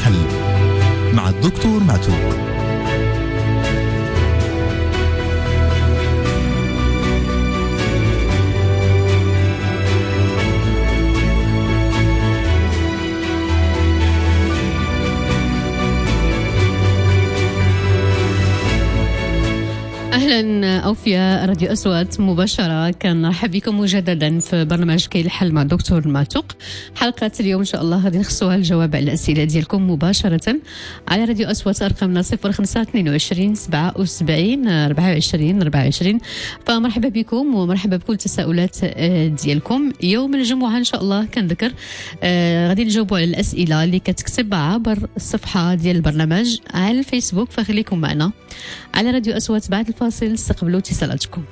الحل مع الدكتور معتوق. أهلا أوفياء راديو أصوات مباشرة، كنرحب بكم مجددا في برنامج كاين الحل مع دكتور معتوق. حلقة اليوم إن شاء الله غادي نخصوها الجواب على الأسئلة ديالكم مباشرة على راديو أصوات. أرقامنا 0522 77 24 24. فمرحبا بكم ومرحبا بكل التساؤلات ديالكم. يوم الجمعة إن شاء الله كنذكر غادي نجاوبوا على الأسئلة اللي كتكتب عبر الصفحة ديال البرنامج على الفيسبوك، فخليكم معنا على راديو أصوات. بعد الفاصل استقبلوا اتصالاتكم.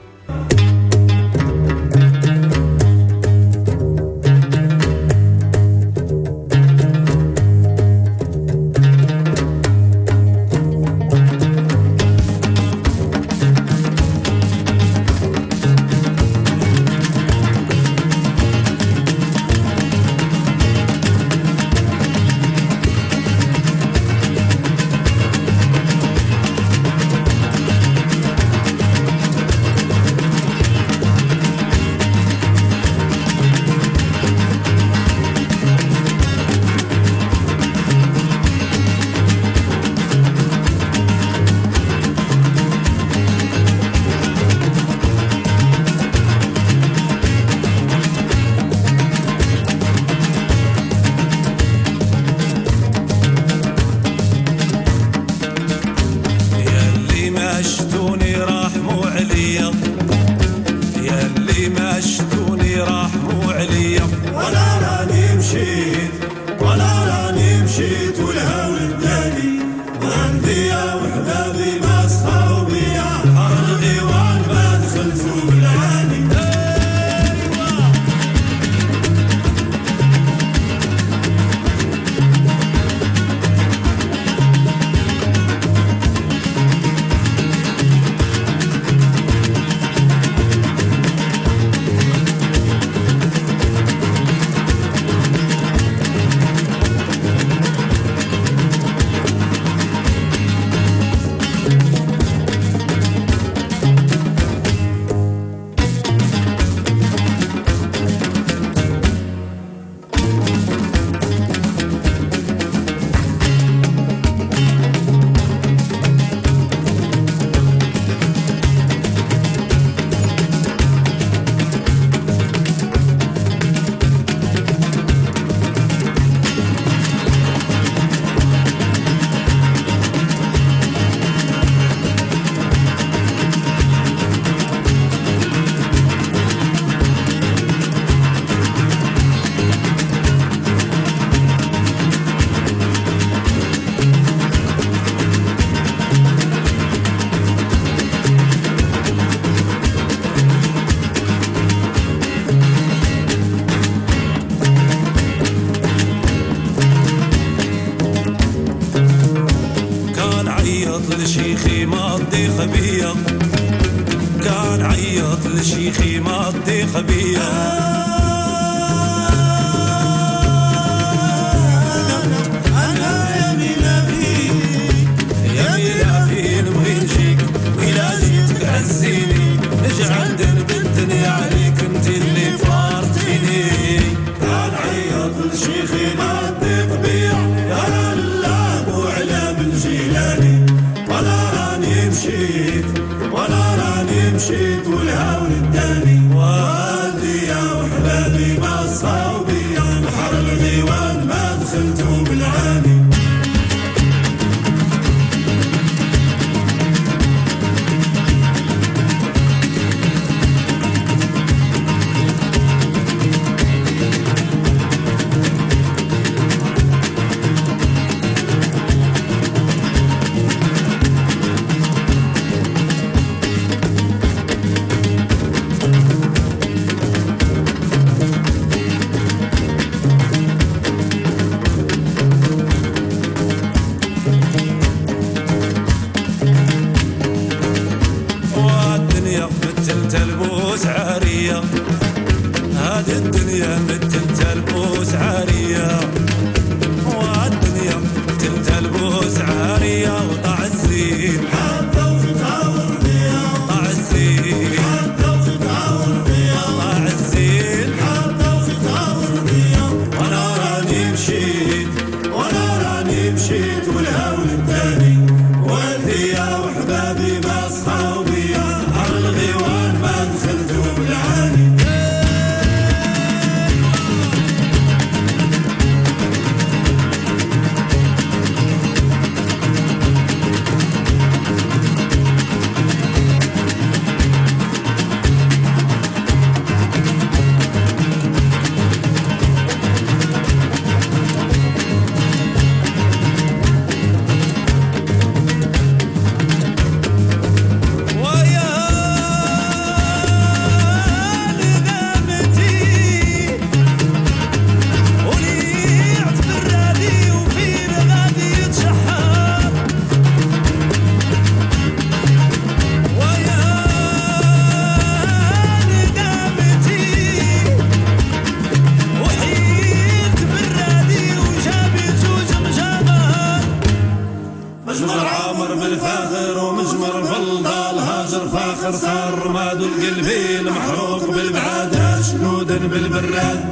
البلاد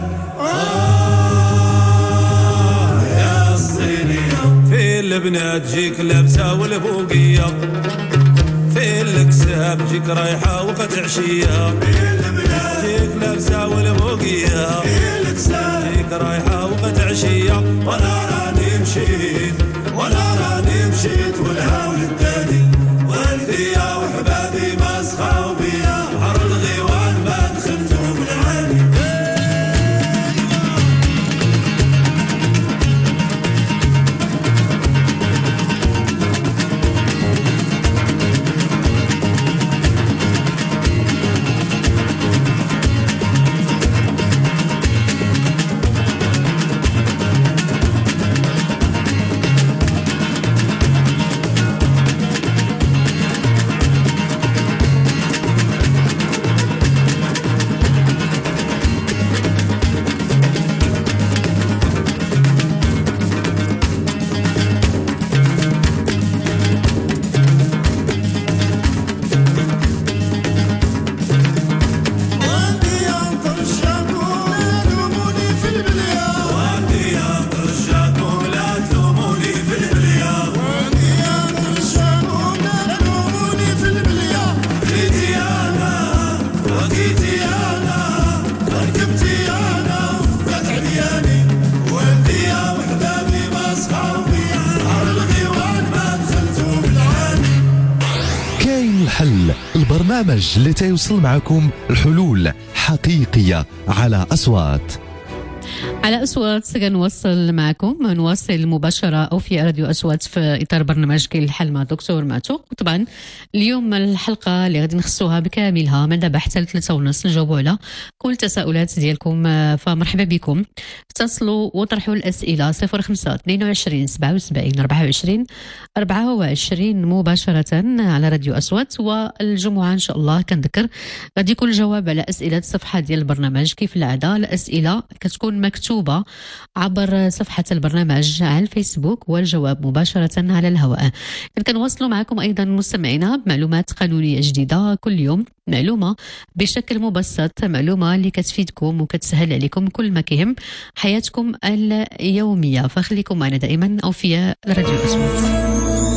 يا الصينية. في البنات جيك لابسة والبوقية، في الكساب جيك رايحة وقت عشية. في البنات جيك لابسة والبوقية، في الكساب جيك رايحة وقت عشية. وانا راني مشيت والهوى التاني والدي يا وحبابي ما سخاو بيا. عرض الغيوان ما دخلتو بالعالي. الحل، البرنامج اللي تيوصل معكم الحلول حقيقية على أصوات. على أصوات كنواصل معكم، نواصل مباشرة أو في راديو أصوات في إطار برنامج كاين الحل مع دكتور معتوق. طبعا اليوم الحلقة اللي غادي نخصوها بكاملها من دابا حتى 3:30 نجاوبوا على كل التساؤلات ديالكم، فمرحبا بكم. اتصلوا وطرحوا الأسئلة 05 22 77 24 24 مباشرة على راديو أصوات. والجمعة إن شاء الله كنذكر غادي يكون الجواب على أسئلة الصفحة ديال البرنامج كيف العادة. الأسئلة كتكون مكتوبة عبر صفحة البرنامج على الفيسبوك والجواب مباشرة على الهواء. كنواصلوا معكم أيضا مستمعينا بمعلومات قانونية جديدة كل يوم، معلومة بشكل مبسط، معلومة اللي كتفيدكم وكتسهل عليكم كل ما كيهم حياتكم اليومية. فخليكم معنا دائما أو في راديو الأصوات.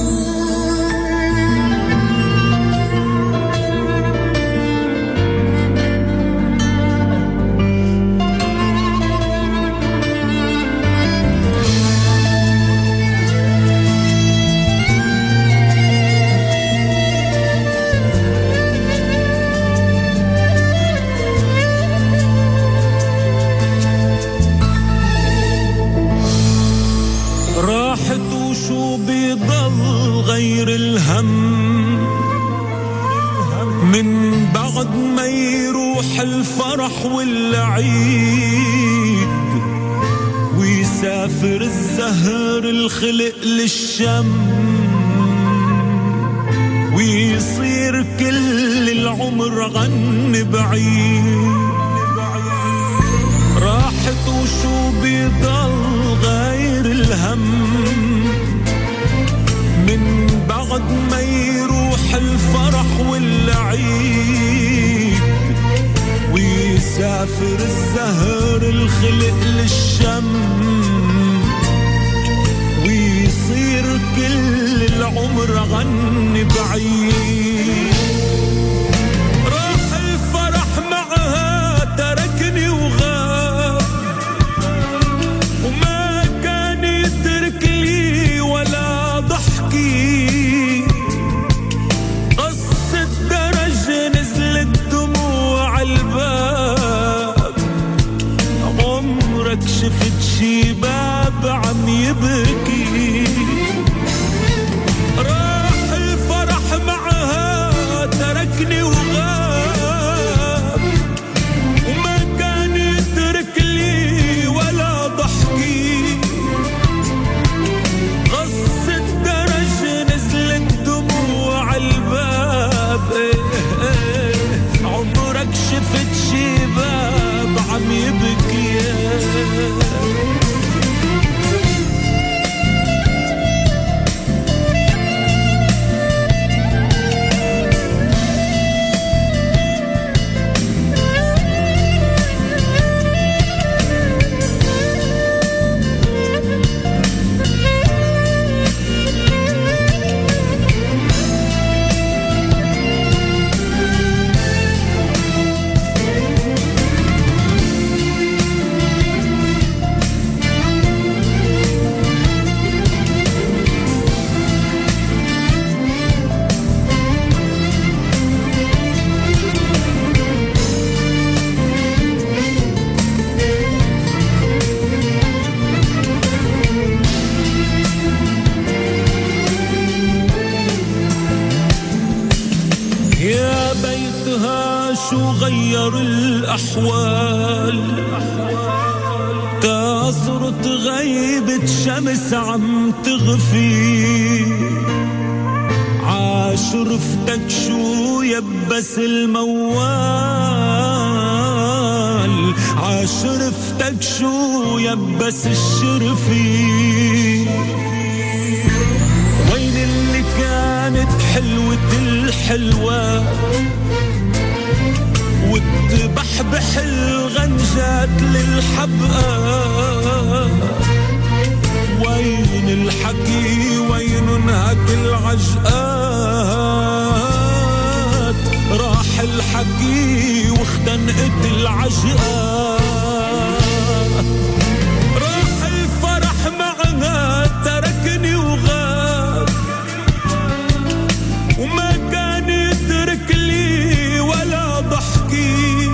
غير الهم من بعد ما يروح الفرح والعيد ويسافر الزهر الخلق للشم ويصير كل العمر غن بعيد. راحت وشو بيضل غير الهم من بعد ما يروح الفرح والعيد ويسافر الزهر الخلق للشم ويصير كل العمر غن بعيد. راح الفرح معها تركني وغاب وما كان يترك لي ولا ضحكي. قص الدرج نزلت دموع الباب عمرك شفت شي باب عم يبكي. راح الفرح معها تركني وغاب وما كان يترك لي ولا ضحكي. قص الدرج نزلت دموع الباب عمرك شفت شي باب عم يبكي. الأحوال تصرت غيبة شمس عم تغفي عاشرفتك شو يبس الموال عاشرفتك شو يبس الشرفي وين اللي كانت حلوة الحلوة وتبحبح الغنجات للحبقى وين الحكي وين انهك العجقات راح الحكي واختنقت العجقات راح الفرح معها تركني وغاب وما كان يترك لي ولا ضحكي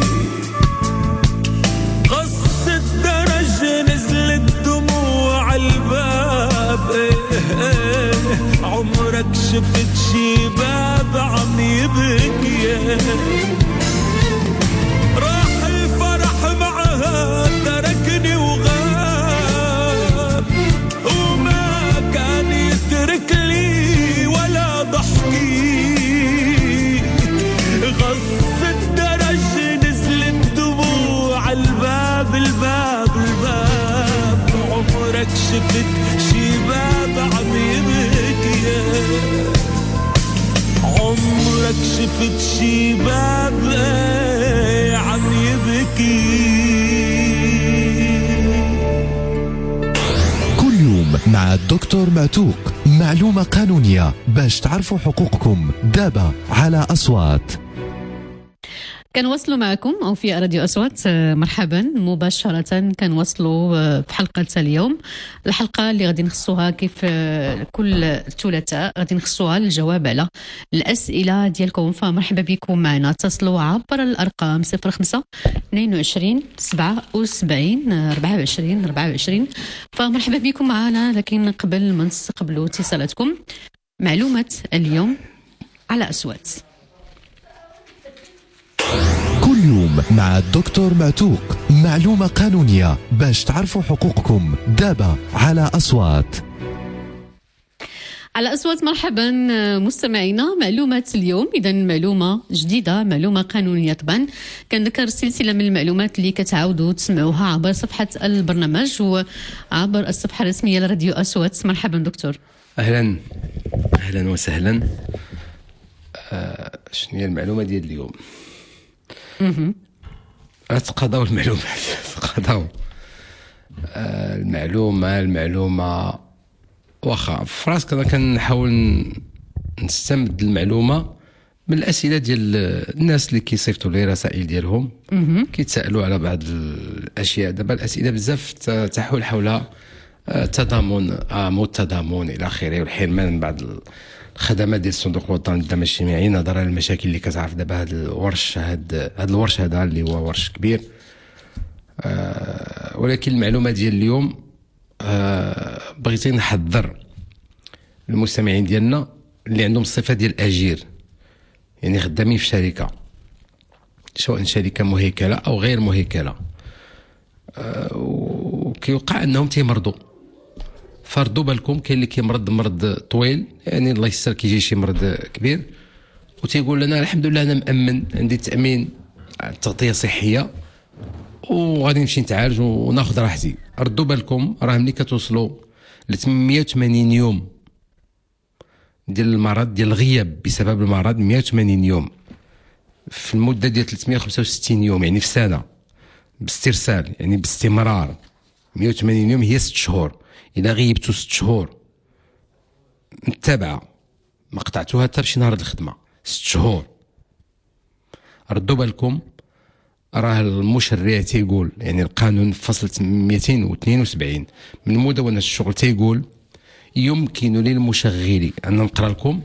قصة درج نزلت دموع الباب عمرك شفت شي باب عم يبكي راح الفرح معها تركني وغاب وما كان يترك لي ولا ضحكي غصت درج نزلت دموع الباب الباب الباب عمرك شفت شي باب عم يبكي عمرك شفت شي باب عم يبكي كل يوم مع الدكتور معتوق معلومة قانونية باش تعرفوا حقوقكم دابا على أصوات. كنواصلوا معكم أو في راديو أصوات مرحبا مباشرة. كنواصلوا في حلقة اليوم الحلقة اللي غادي نخصوها كيف كل ثلاثاء غادي نخصوها الجواب على الأسئلة ديالكم. فمرحبا بكم معنا اتصلوا عبر الأرقام 05 22 77 24 24. فمرحبا بكم معنا لكن قبل ما نستقبلوا اتصالاتكم معلومة اليوم على أصوات. كل يوم مع الدكتور معتوق معلومة قانونية باش تعرفوا حقوقكم دابا على أصوات. على أصوات مرحبا مستمعينا. معلومة اليوم إذا معلومة جديدة معلومة قانونية. طبعا كنذكر سلسلة من المعلومات اللي كتعاودوا تسمعوها عبر صفحة البرنامج وعبر الصفحة الرسمية لراديو أصوات. مرحبا دكتور. أهلا وسهلا. شنو هي المعلومة ديال اليوم؟ تقاضاو المعلومات تقاضاو المعلومة واخا في راسك. انا كنحاول نستمد المعلومة من الأسئلة ديال الناس اللي كيصيفطوا لي رسائل ديالهم كيتسالوا على بعض الاشياء. دابا الأسئلة بزاف تحول حول التضامن التضامن الى اخره والحرمان من بعض الخدمات ديال الصندوق الوطني للدعم الاجتماعي نظرا للمشاكل اللي كتعرف دابا. هذا الورش هذا اللي هو ورش كبير. ولكن المعلومه ديال اليوم بغيت نحذر المستمعين ديالنا اللي عندهم الصفه ديال الاجير، يعني خدامين في شركه سواء شركه مهيكله او غير مهيكله، وكيوقع انهم تيمرضوا. فردوا بالكم كاين اللي كيمرض مرض طويل، يعني الله يستر كيجي شي مرض كبير وتيقول لنا الحمد لله انا مأمن عندي تأمين تغطية صحية وغادي نمشي نتعالج وناخذ راحتي. ردوا بالكم راه ملي كتوصلوا ل 880 يوم ديال المرض ديال الغياب بسبب المرض، 180 يوم في المدة ديال 365 يوم يعني في سنة باسترسال يعني باستمرار. 180 يوم هي 6 شهور. إذا غيبتوا 6 شهور متابعة ما قطعتوها حتى بشي نهار الخدمة 6 شهور، ردوا بالكم راه المشرع تيقول يعني القانون فصل 272 من مدونة الشغل تيقول يمكن للمشغل أن نقرأ لكم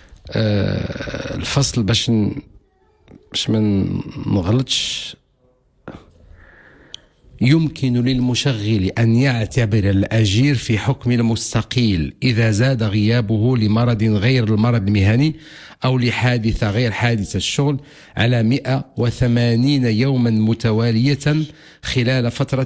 الفصل باش ما نغلطش. يمكن للمشغل أن يعتبر الأجير في حكم المستقيل إذا زاد غيابه لمرض غير المرض المهني أو لحادثة غير حادثة الشغل على 180 يوما متوالية خلال فترة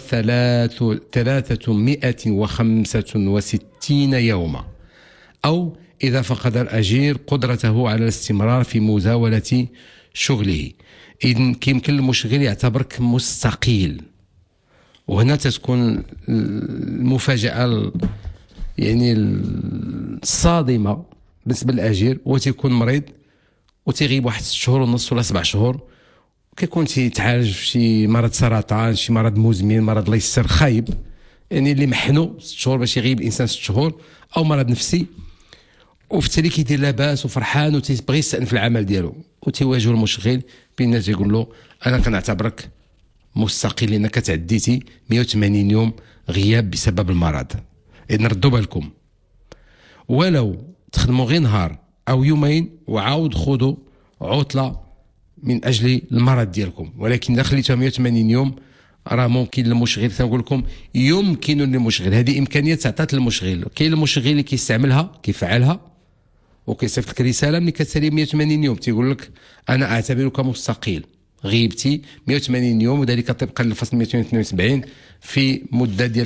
365 يوما، أو إذا فقد الأجير قدرته على الاستمرار في مزاولة شغله. إذن يمكن المشغل يعتبرك مستقيل. وهنا تكون المفاجأة يعني الصادمة بالنسبة للأجير، وتيكون مريض وتيغيب واحد 6 شهور ونص ولا 7 شهور، كيكون تيتعالج في شي مرض سرطان، شي مرض مزمن، مرض الله يسر خايب، يعني اللي محنو 6 شهور باش يغيب الإنسان 6 شهور، أو مرض نفسي، وفي التالي كيدير لاباس وفرحان وتيبغي يستأنف العمل ديالو، وتيواجهو المشغل بأن تيقول له أنا كنعتبرك مستقيل لأنك تعديتي 180 يوم غياب بسبب المرض. إذن ردوا بالكم، ولو تخدموا غير نهار أو يومين وعاود خذوا عطلة من أجل المرض ديالكم، ولكن إذا خليتوها 180 يوم راه ممكن للمشغل، تنقول لكم يمكن للمشغل، هذه إمكانية تعطات للمشغل. كاين المشغل اللي كيستعملها كيفعلها وكيصيفط لك رسالة ملي كتسالي 180 يوم تيقول لك أنا أعتبرك مستقيل، غيبتي 180 يوم وذلك طبقا للفصل 272 في مدة ديال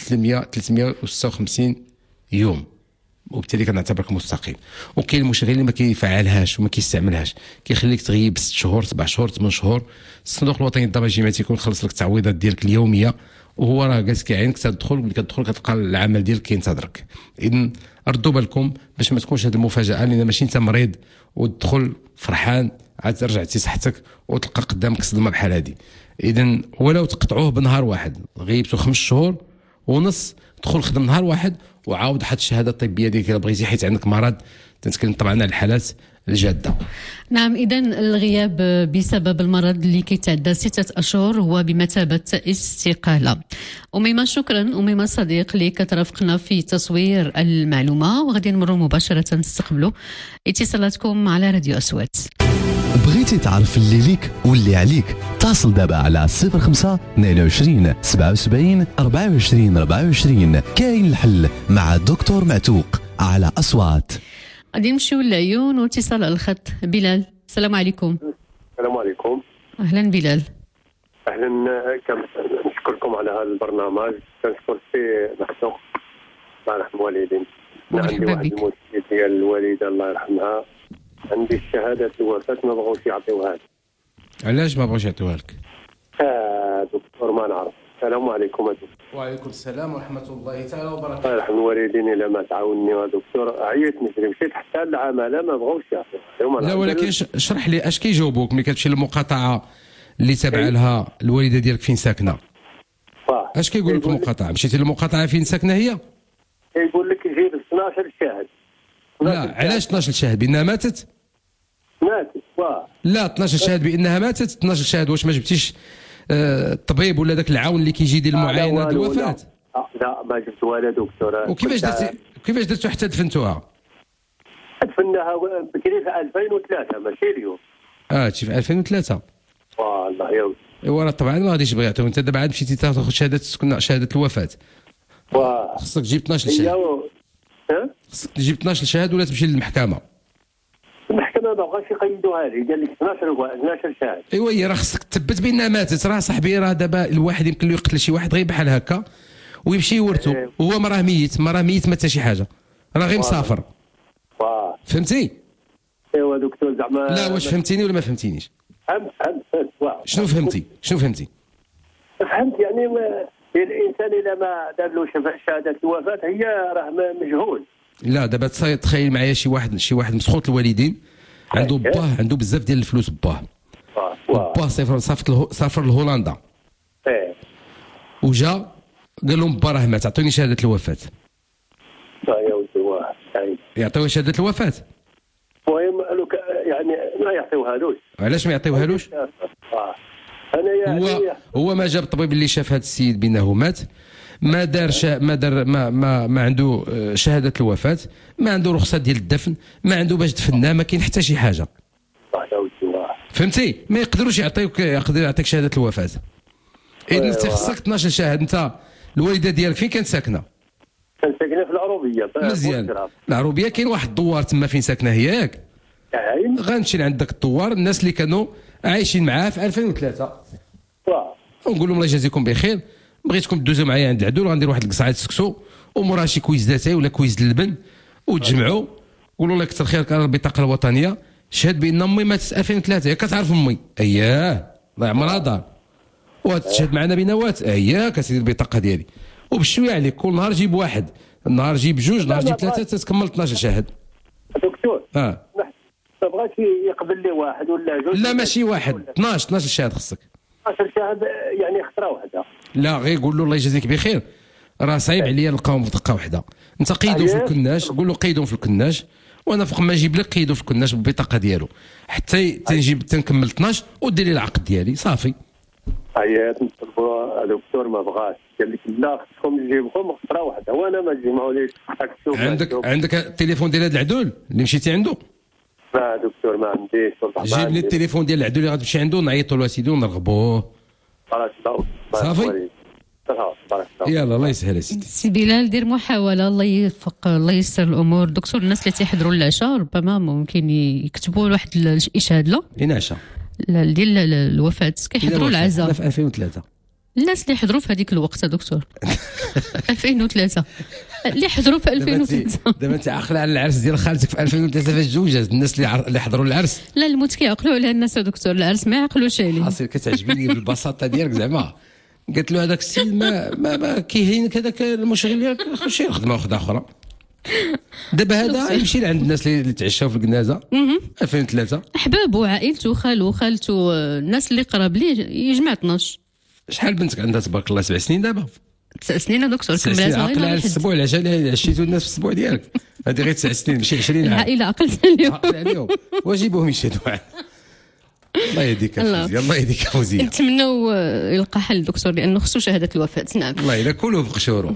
356 يوم، وبالتالي كنعتبرك مستقيل. وكاين المشغل اللي ما كيفعلهاش وما كيستعملهاش، كيخليك تغيب 6 شهور 7 شهور 8 شهور، الصندوق الوطني للضمان الاجتماعي تيكون خلص لك التعويضات ديالك اليوميه، وهو راه جالس كيعينك تدخل، ملي كتدخل كتلقى العمل ديالك كينتظرك. اذا ردوا بالكم باش ما تكونش هذه المفاجاه، لان ماشي انت مريض وتدخل فرحان عاد رجعتي صحتك وتلقى قدامك صدمه بحال هذه. اذا ولو تقطعوه بنهار واحد، غيبتو 5 شهور ونص، دخل خدم نهار واحد وعاود حط الشهاده الطبيه ديالك الا بغيتي، حيت عندك مرض. تنتكلم طبعا على الحالات الجاده. نعم، اذا الغياب بسبب المرض اللي كيتعدى 6 اشهر هو بمثابه استقاله. أميمة شكرا، أميمة صديق اللي كترافقنا في تصوير المعلومه، وغادي نمروا مباشره نستقبلوا اتصالاتكم على راديو أصوات. بغيتي تعرف اللي ليك واللي عليك؟ اتصل دابا على 05 22 77 24 24. كاين الحل مع الدكتور معتوق على أصوات. غادي نمشيو للعيون واتصال على الخط. بلال، السلام عليكم. السلام عليكم. اهلا بلال. اهلا، نشكركم على هذا البرنامج، كنشكر فيه محسوق الله يرحم الوالدين. عندي واحد المشكل ديال الوالده الله يرحمها، عندي الشهاده الوفاه ما بغاوش يعطيوها لي. علاش ما بغاوش يعطيوها لك؟ دكتور ما نعرف. السلام عليكم دكتور. وعليكم السلام ورحمه الله تعالى وبركاته. الله يرحم الوالدين، الا ما تعاونني يا دكتور عييت نجري، مشيت حتى العماله ما بغاوش يعطيوها. لا ولكن اشرح لي اش كيجاوبوك ملي كتمشي للمقاطعه اللي تابع لها الوالده ديالك فين ساكنه؟ اش كيقول لك المقاطعه؟ مشيتي للمقاطعه فين ساكنه هي؟ كيقول لك جيب 12 شاهد. لا، علاش 12 شاهد؟ بانها ماتت؟ ماتت. لا، 12 شاهد بانها ماتت. 12 شاهد واش ما جبتيش الطبيب ولا ذاك العون اللي كيجي يدير المعاينه ديال الوفاه؟ لا ما جبت ولا دكتور. وكيفاش درتوا حتى دفنتوها؟ دفناها بكري في 2003 ماشي اليوم. هادشي في 2003. والله يا ولدي. ايوا راه طبعا ما غاديش يبغي يعطيو، انت دابا عاد مشيتي تاخذ شهاده الوفاه. خصك تجيب 12 شهاده. خصك تجيب 12 شهاده ولا تمشي للمحكمه. المحكمه ما بغاش يقيدوها لي، قال لك 12 شهاده. ايوا هي راه خصك تثبت بانها ماتت. راه صاحبي راه دابا الواحد يمكن له يقتل شي واحد غير بحال هكا ويمشي يورثو، وهو ما راه ميت، ما حتى شي حاجه، راه غير مسافر. فهمتي؟ ايوا دكتور زعما. لا واش فهمتيني ولا ما فهمتينيش؟ فهمت. شنو فهمتي؟ فهمت يعني الانسان اذا ما دار له شهاده الوفاه هي راه مجهول. لا دابا تخيل معايا شي واحد مسخوط الوالدين، عنده باه عنده بزاف ديال الفلوس، باه سافر لهولندا، وجا قال لهم با راه مات، عطوني شهاده الوفاه. يا ولدي يعطيوه شهاده الوفاه. المهم يعني ما يعطيوهالوش. علاش ما يعطيوهالوش؟ انا يعني هو ما جاب الطبيب اللي شاف هذا السيد بانه مات، ما دار ما عنده شهاده الوفاه، ما عنده رخصه ديال الدفن، ما عنده باش دفناه، ما كاين حتى شي حاجه. فهمتي؟ ما يقدروش يعطيك شهاده الوفاه. اذا انت خصك 12 شاهد. انت الوالده ديالك فين كانت ساكنه؟ كانت ساكنه في العروبيه. مزيان. العروبيه كاين واحد الدوار تما فين ساكنه هي ياك؟ غنمشي لعند داك الدوار، الناس اللي كانوا عايشين معاه في 2003 ونقول لهم الله يجازيكم بخير، بغيتكم تدوزوا معايا عند العدول، غندير واحد القصعه السكسو ومورها شي كويز داتاي ولا كويز اللبن، وتجمعوا قولوا الله يكثر خيرك انا البطاقه الوطنيه، شهد بان امي ماتت 2003. ياك كتعرف امي؟ اياه الله يعمرها دار. وتشهد معنا بنوات؟ اياك اسيدي البطاقه ديالي. وبشويه عليك كل نهار جيب واحد، النهار جيب جوج، نهار جيب ثلاثه، تتكمل 12 شاهد. دكتور ما بغاش يقبل لي واحد ولا جوج؟ لا ماشي واحد، 12 شاهد خصك. 12 شاهد يعني خطره واحده. لا غير قول له الله يجازيك بخير، راه صعيب عليا نلقاهم في دقه واحده. انت قيدوا في الكناش، قول له قيدهم في الكناش، وانا فوق ما نجيب لك قيدوا في الكناش بالبطاقه ديالو حتى تنجيب تنكمل 12 ودير لي العقد ديالي صافي. عيات نطلبوا دكتور ما بغاش، قال لك لا خصكم تجيبهم خطره واحده وانا ما نجمعوليش. عندك التليفون ديال هذا العدول اللي مشيتي عنده؟ لا دكتور ما عنديش. جيب لي التليفون ديال العدول اللي غتمشي عنده، نعيطوا له سيدي ونرغبوه. صافي يلا الله يسهل يا سيدي. سي بلال دير محاوله، الله يوفق الله ييسر الامور. دكتور الناس اللي تيحضروا العشاء ربما ممكن يكتبوا واحد الاشهاد له العشاء ديال الوفاه، كيحضروا العزاء في 2003. الناس اللي حضروا في هذيك الوقت دكتور 2003 اللي حضروا في 2003. دابا انت عاقله على العرس ديال خالتك في 2003 فاش تزوجت، الناس اللي حضروا العرس. لا الموت كيعقلوا على الناس دكتور، العرس ما يعقلوش عليه. حاصل كتعجبني بالبساطه ديالك زعما. قالت له هذاك السيد ما كيهينك هذاك المشغل ديالك، خمشي لخدمه واحده اخرى. دابا هذا يمشي لعند الناس اللي تعشاو في الكنازه 2003، احبابه عائلته خالته الناس اللي قراب ليه، يجمع 12. شحال بنتك عندها تبارك الله؟ 7 سنين دابا؟ 9 سنين دكتور كملات عقل على الاسبوع، العشاء اللي عشيتو الناس في الاسبوع ديالك هذه غير 9 سنين ماشي 20 عام. العائله عقلت اليوم واجبهم يشهدوا. الله يهديك الله يهديك فوزيه. نتمنوا يلقى حل دكتور لانه خصو شهاده الوفاه. نعم الله الا كلوا بقشورو.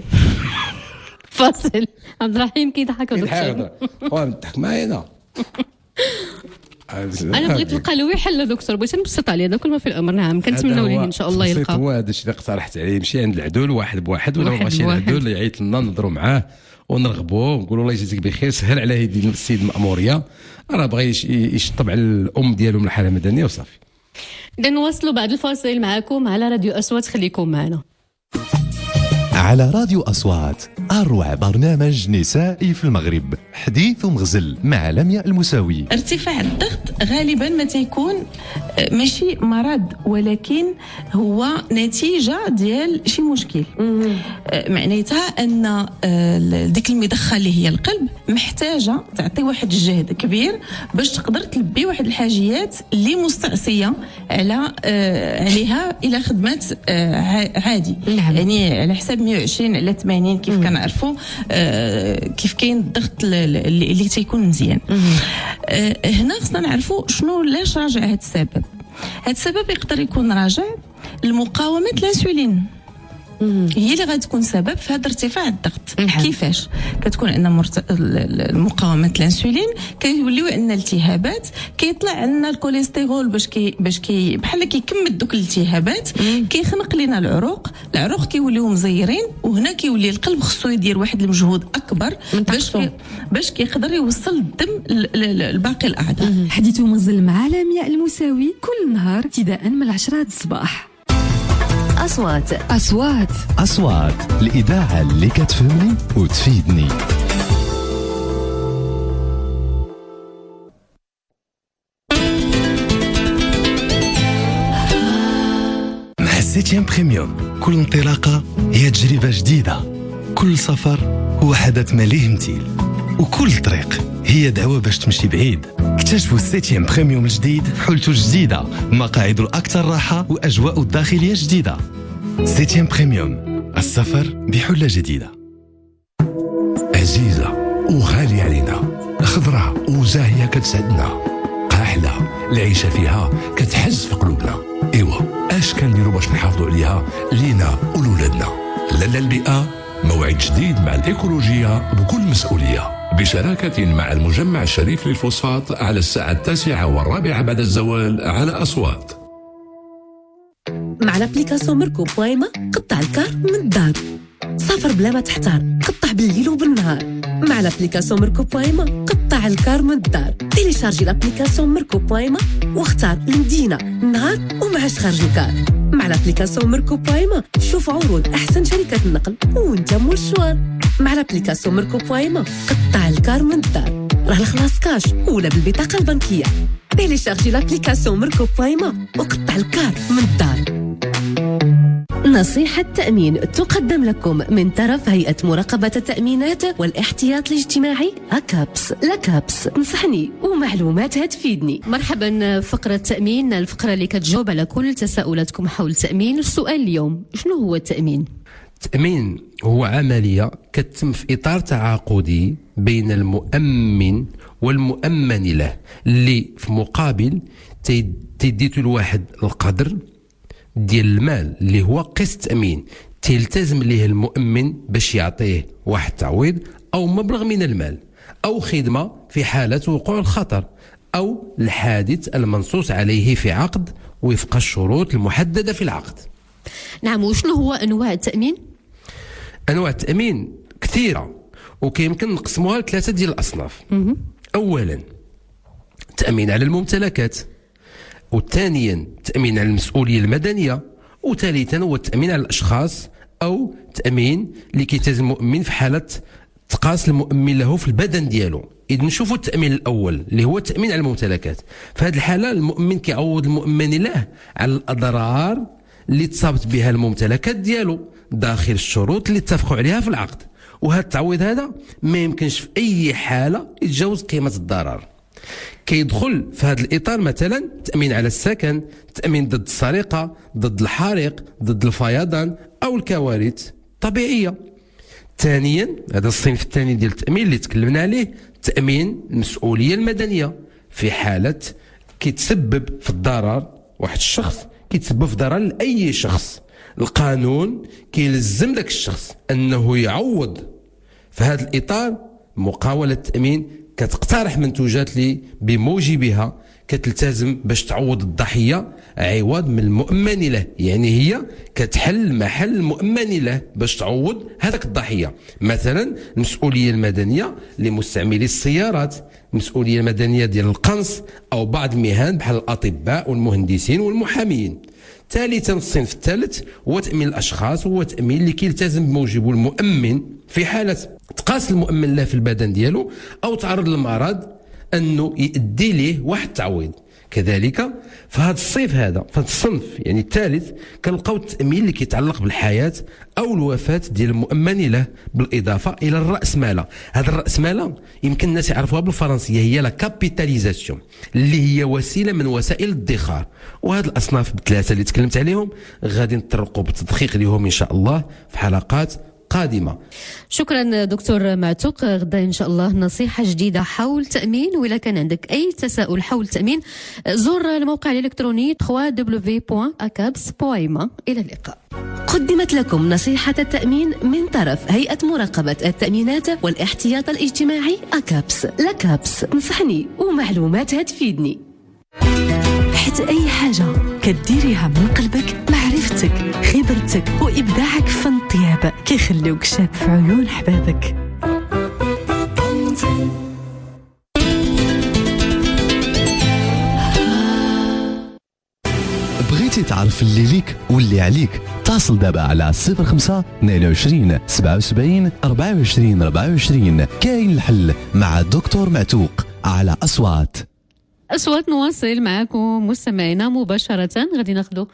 فاصل. عبد الرحيم كيضحك دكتور ضحك معايا انا بغيت نلقى له حل دكتور، بغيت نبسط عليه هذا كل ما في الامر. نعم كنتمنوا ليه ان شاء الله يلقى. هو هذا الشيء اللي اقترحت عليه، يمشي عند العدول واحد بواحد، ولا ماشي العدول يعيط لنا نهضروا معاه ونرغبوه ونقولوا الله يجازيك بخير، سهل على هذه السيد المأموريه، راه بغى يشطب على الام ديالو من الحاله المدنيه وصافي. اذا نواصلوا بعد الفاصل معكم على راديو أصوات، خليكم معنا على راديو أصوات، أروع برنامج نسائي في المغرب، حديث ومغزل مع لمياء المساوي. ارتفاع الضغط غالبا ما تيكون ماشي مرض، ولكن هو نتيجة ديال شي مشكل. معناتها أن ديك المضخة اللي هي القلب محتاجة تعطي واحد الجهد كبير باش تقدر تلبي واحد الحاجيات اللي مستعصية عليها إلى خدمات عادي. يعني على حساب 120 على 80 كيف كنعرفوا، كيف كاين الضغط اللي تيكون مزيان. هنا خصنا نعرفوا شنو علاش راجع هذا السبب. هذا السبب يقدر يكون راجع لمقاومه الانسولين، هي اللي غتكون سبب في هذا ارتفاع الضغط. كيفاش كتكون ان مقاومه الانسولين كيوليو عندنا التهابات، كيطلع عندنا الكوليسترول باش بحال كيكمل دوك الالتهابات، كيخنق لنا العروق كيوليو مزيرين، وهنا كيولي القلب خصو يدير واحد المجهود اكبر باش كيقدر يوصل الدم لباقي الاعضاء. حديث ومغزل مع لمياء المساوي كل نهار ابتداء من 10 الصباح. أصوات الإذاعة اللي كتفهمني وتفيدني. مع سيتيام بريميوم كل انطلاقة هي تجربة جديدة، كل سفر هو حدث مليء مثيل، وكل طريق هي دعوة باش تمشي بعيد. اكتشفوا السيتيام بريميوم الجديد، حلته جديدة، مقاعد الأكثر راحة وأجواء الداخلية جديدة. سيتيام بريميوم، السفر بحلة جديدة. عزيزة وغالية علينا، خضراء وزاهية كتسعدنا، قاحلة العيشة فيها كتحز في قلوبنا. ايوا اش كنديروا باش نحافظوا عليها لينا ولولادنا؟ لالا البيئة موعد جديد مع الإيكولوجية بكل مسؤولية، بشراكة مع المجمع الشريف للفوسفات على الساعة 9:15 بعد الزوال على أصوات. مع مع لابليكاسيون ميركو بويما قطع الكار من الدار. سافر بلا ما تحتار، قطع بالليل وبالنهار. مع لابليكاسيون ميركو بويما قطع الكار من الدار. تيليشارجي لابليكاسيون ميركو بويما واختار المدينة، النهار ومعاش خارج الكار. مع لابليكاسيون ميركو بويما شوف عروض أحسن شركات النقل وانت مول الشوار. مع لابليكاسيون ميركو بويما قطع الكار من الدار، راه الخلاص كاش ولا بالبطاقة البنكية. تيليشارجي لابليكاسيون ميركو بويما وقطع الكار من الدار. نصيحة تأمين تقدم لكم من طرف هيئة مراقبة التأمينات والاحتياط الاجتماعي أكابس. لكابس نصحني ومعلومات هتفيدني. مرحبا، فقرة تأمين، الفقرة اللي كتجاوب على كل تساؤلاتكم حول التأمين. السؤال اليوم، شنو هو التأمين؟ التأمين هو عملية كتتم في إطار تعاقدي بين المؤمن والمؤمن له، اللي في مقابل تيديتو الواحد القدر ديال المال اللي هو قسط تأمين تلتزم ليه المؤمن باش يعطيه واحد التعويض أو مبلغ من المال أو خدمة في حالة وقوع الخطر أو الحادث المنصوص عليه في عقد وفق الشروط المحددة في العقد. نعم، وشنو هو أنواع التأمين؟ أنواع التأمين كثيرة وكيمكن نقسموها لثلاثة ديال الأصناف. أولا تأمين على الممتلكات، وثانيا تأمين على المسؤولية المدنية، وثالثا هو التأمين على الأشخاص أو تأمين اللي كيلتزم المؤمن في حالة تقاص المؤمن له في البدن ديالو. إذا نشوفوا التأمين الأول اللي هو التأمين على الممتلكات، في هذه الحالة المؤمن كيعوض المؤمن له على الأضرار اللي تصابت بها الممتلكات ديالو داخل الشروط اللي اتفقوا عليها في العقد، وهذا التعويض هذا ما يمكنش في أي حالة يتجاوز قيمة الضرر. كيدخل في هذا الإطار مثلا تأمين على السكن، تأمين ضد السرقة، ضد الحريق، ضد الفيضان أو الكوارث الطبيعية. ثانيا هذا الصنف الثاني ديال التأمين اللي تكلمنا عليه، تأمين المسؤولية المدنية، في حالة كيتسبب في الضرر واحد الشخص، كيتسبب في ضرر لأي شخص، القانون كيلزم ذاك الشخص أنه يعوض. في هذا الإطار مقاولة التأمين كتقترح منتوجات اللي بموجبها كتلتزم باش تعوض الضحية عوض من المؤمن له، يعني هي كتحل محل المؤمن له باش تعوض هذاك الضحية. مثلا المسؤولية المدنية لمستعملي السيارات، المسؤولية المدنية ديال القنص أو بعض المهن بحال الأطباء والمهندسين والمحامين. ثالثا الصنف الثالث هو تأمين الأشخاص، هو تأمين اللي كيلتزم بموجبه المؤمن في حالة تقاس المؤمن له في البدن ديالو أو تعرض للمرض أنه يؤدي ليه واحد التعويض. كذلك في هذا الصيف هذا، في هذا الصنف يعني الثالث، كنلقاو التأمين اللي كيتعلق بالحياة أو الوفاة ديال المؤمن له، بالإضافة إلى الرأسمالة. هذا الرأسمالة يمكن الناس يعرفوها بالفرنسية، هي لا كابيتاليزاسيون، اللي هي وسيلة من وسائل الادخار. وهذه الأصناف الثلاثة اللي تكلمت عليهم غادي نتطرقوا بالتدقيق لهم إن شاء الله في حلقات قادمة. شكرا دكتور معتوق. غدا إن شاء الله نصيحة جديدة حول التأمين، وإذا كان عندك أي تساؤل حول التأمين زور الموقع الإلكتروني www.acabs.poima. إلى اللقاء. قدمت لكم نصيحة التأمين من طرف هيئة مراقبة التأمينات والاحتياط الاجتماعي أكابس. لكابس نصحني ومعلومات هتفيدني. حيت أي حاجة كديريها من قلبك، معرفتك، خبرتك وإبداعك في فن الطياب كيخليوك شاب في عيون حبابك. بغيتي تعرف اللي ليك واللي عليك؟ اتصل دابا على 05 22 77 24 24. كاين الحل مع الدكتور معتوق على أصوات. نواصل معكم مستمعينا مباشرة. غادي ناخذوا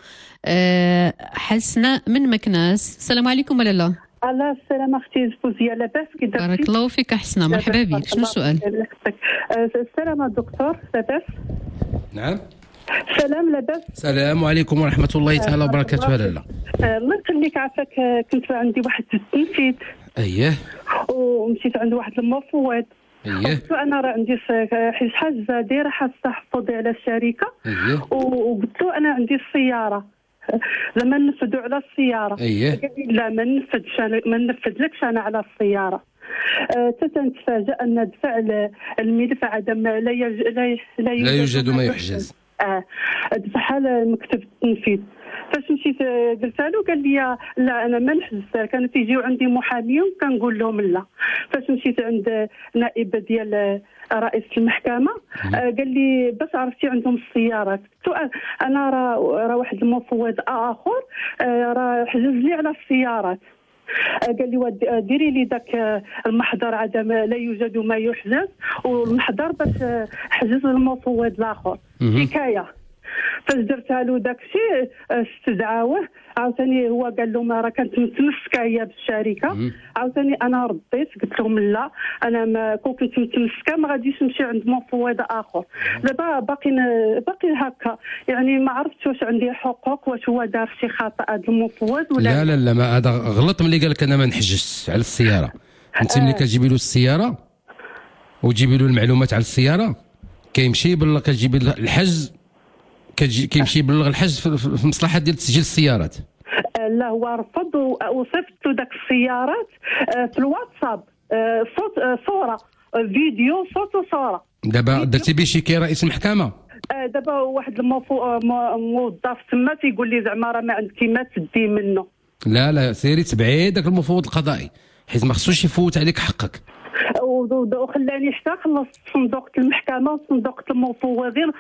حسناء من مكناس. السلام عليكم ولا لا؟ الله السلام اختي فوزيه، لاباس كي درتي؟ بارك الله فيك حسناء، مرحبا بك. شنو السؤال؟ السلام الدكتور، لاباس؟ نعم سلام، لاباس؟ السلام عليكم ورحمة الله تعالى وبركاته. لا الله يخليك، عافاك. كنت عندي واحد التنفيذ. اييه. ومشيت عند واحد المفوض. اييه. انا راه عندي حاجه دايره حاجه تحفظي على الشركه. اييه. وقلت له انا عندي السياره، لما نفذوا على السياره. اييه. قال لي لا ما نفذلكش انا على السياره. تتفاجأ ان دفع الملف عدم لا يوجد ما يحجز. دفعها لمكتب التنفيذ. فاش مشيت قلت له قال لي لا انا ما نحجز. كانوا تيجيو عندي محاميون كنقول لهم لا. فاش مشيت عند نائب ديال رئيس المحكمه قال لي باش عرفتي عندهم السيارات. قلت له انا راه واحد المفوض اخر راه حجز لي على السيارات. قال لي ديري لي ذاك المحضر عدم لا يوجد ما يحجز والمحضر باش حجز المفوض الاخر حكايه. فاش درتها له داك الشيء استدعاوه عاوتاني هو قال له ما راه كانت متمسكه هي بالشركه. عاوتاني انا رديت قلت لهم لا انا ما كنت متمسكه ما غاديش نمشي عند مفوض اخر. دابا باقي هكا يعني ما عرفتش واش عندي حقوق واش هو دار شي خطا هذا المفوض ولا لا ما هذا غلط ملي قال لك انا ما نحجزش على السياره. انت ملي كتجيبي له السياره وتجيبي له المعلومات على السياره كيمشي يبلغ كتجيبي الحجز كيمشي يبلغ الحجز في مصلحه ديال تسجيل السيارات. لا هو رفض وصيفط له داك السيارات في الواتساب صوت صوره فيديو صوت وصوره. دابا درتي به شكايه رئيس المحكمه؟ دابا واحد موظف تما تيقول لي زعما راه ما عندك ما تدي منه. لا سيري تبعي داك المفوض القضائي حيت ما خصوش يفوت عليك حقك. وخلاني حتى خلصت صندوق المحكمه وصندوق المفوضين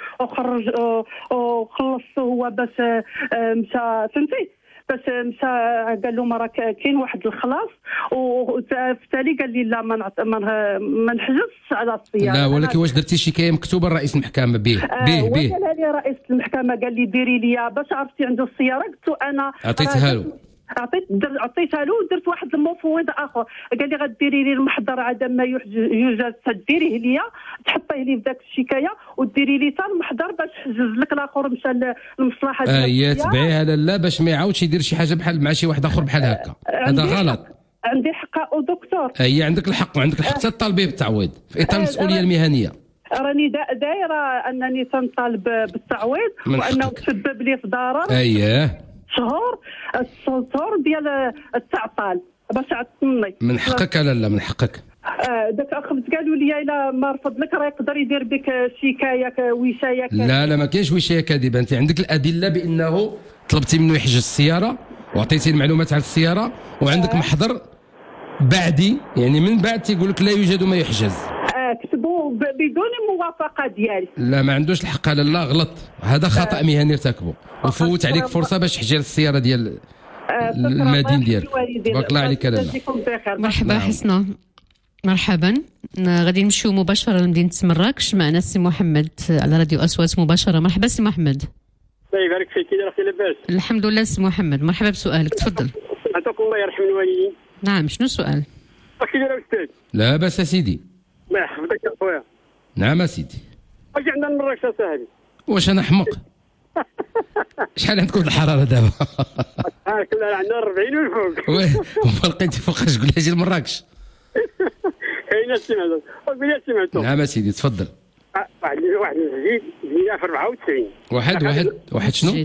وخلصت هو باش مشى فهمتي باش مشى قال له راه كاين واحد الخلاص وبالتالي قال لي لا ما نحجزش على السياره. لا ولكن واش درتي شكايه مكتوبه لرئيس المحكمه به قال لي رئيس المحكمه قال لي ديري لي باش عرفتي عنده السياره. قلت له انا عطيتها له عطيتها له ودرت واحد المفوض اخر. قال لي غديري لي المحضر عدم ما يوجد تديريه ليا تحطيه لي في ذاك الشكايه وديري لي حتى المحضر باش حجز لك الاخر مشى للمصلحه ديال تبعيها لا باش ما يعاودش يدير شي حاجه بحال مع شي واحد اخر بحال هكا. هذا غلط. عندي حق دكتور. هي عندك الحق وعندك الحق تطالبي بالتعويض في اطار المسؤوليه المهنيه. راني دايره انني تنطالب بالتعويض وانه تسبب لي في ضرر شهور ديال التعطال باش عطلني. من حقك لا من حقك. داك اخذت قالوا لي الا ما رفض لك راه يقدر يدير بك شكايه وشايه. لا ما كاينش وشايه كاذبه. انت عندك الادله بانه طلبتي منه يحجز السياره وعطيتي المعلومات على السياره وعندك محضر بعدي يعني من بعد تيقول لك لا يوجد ما يحجز. كتبوا بدون موافقه ديالي. لا ما عندوش الحق. لا غلط. هذا خطا مهني ارتكبه وفوت عليك فرصه باش تحجز السياره ديال المدين ديالك. تبارك الله عليك. مرحبا حسنه. مرحبا. غادي نمشيو مباشره لمدينه مراكش. معنا السي محمد على راديو اصوات مباشره. مرحبا سي محمد. الله يبارك فيك. كي داير لاباس؟ الحمد لله سي محمد. مرحبا بسؤالك تفضل. عطاكم الله يرحم الوالدين. نعم شنو السؤال؟ كي داير استاذ؟ لا باس سيدي. الله يحفظك يا خويا. نعم سيدي. واش عندنا مراكش صاحبي؟ واش انا حمق؟ شحال عندكم الحراره دابا؟ كلها عندنا 40 والفوق. وما لقيتي فوقاش تقول لي اجي لمراكش؟ كاين سمعتو وبلا سمعتو. نعم سيدي تفضل. واحد المسجد بنينا في 94. واحد شنو؟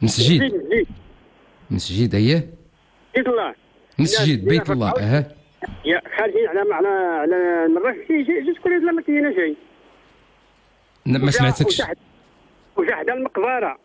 مسجد اييه بيت الله. مسجد بيت الله يا خارجين على مراكش جيت كل لا ما كاينه شيء. ما سمعتكش. وحده المقبره.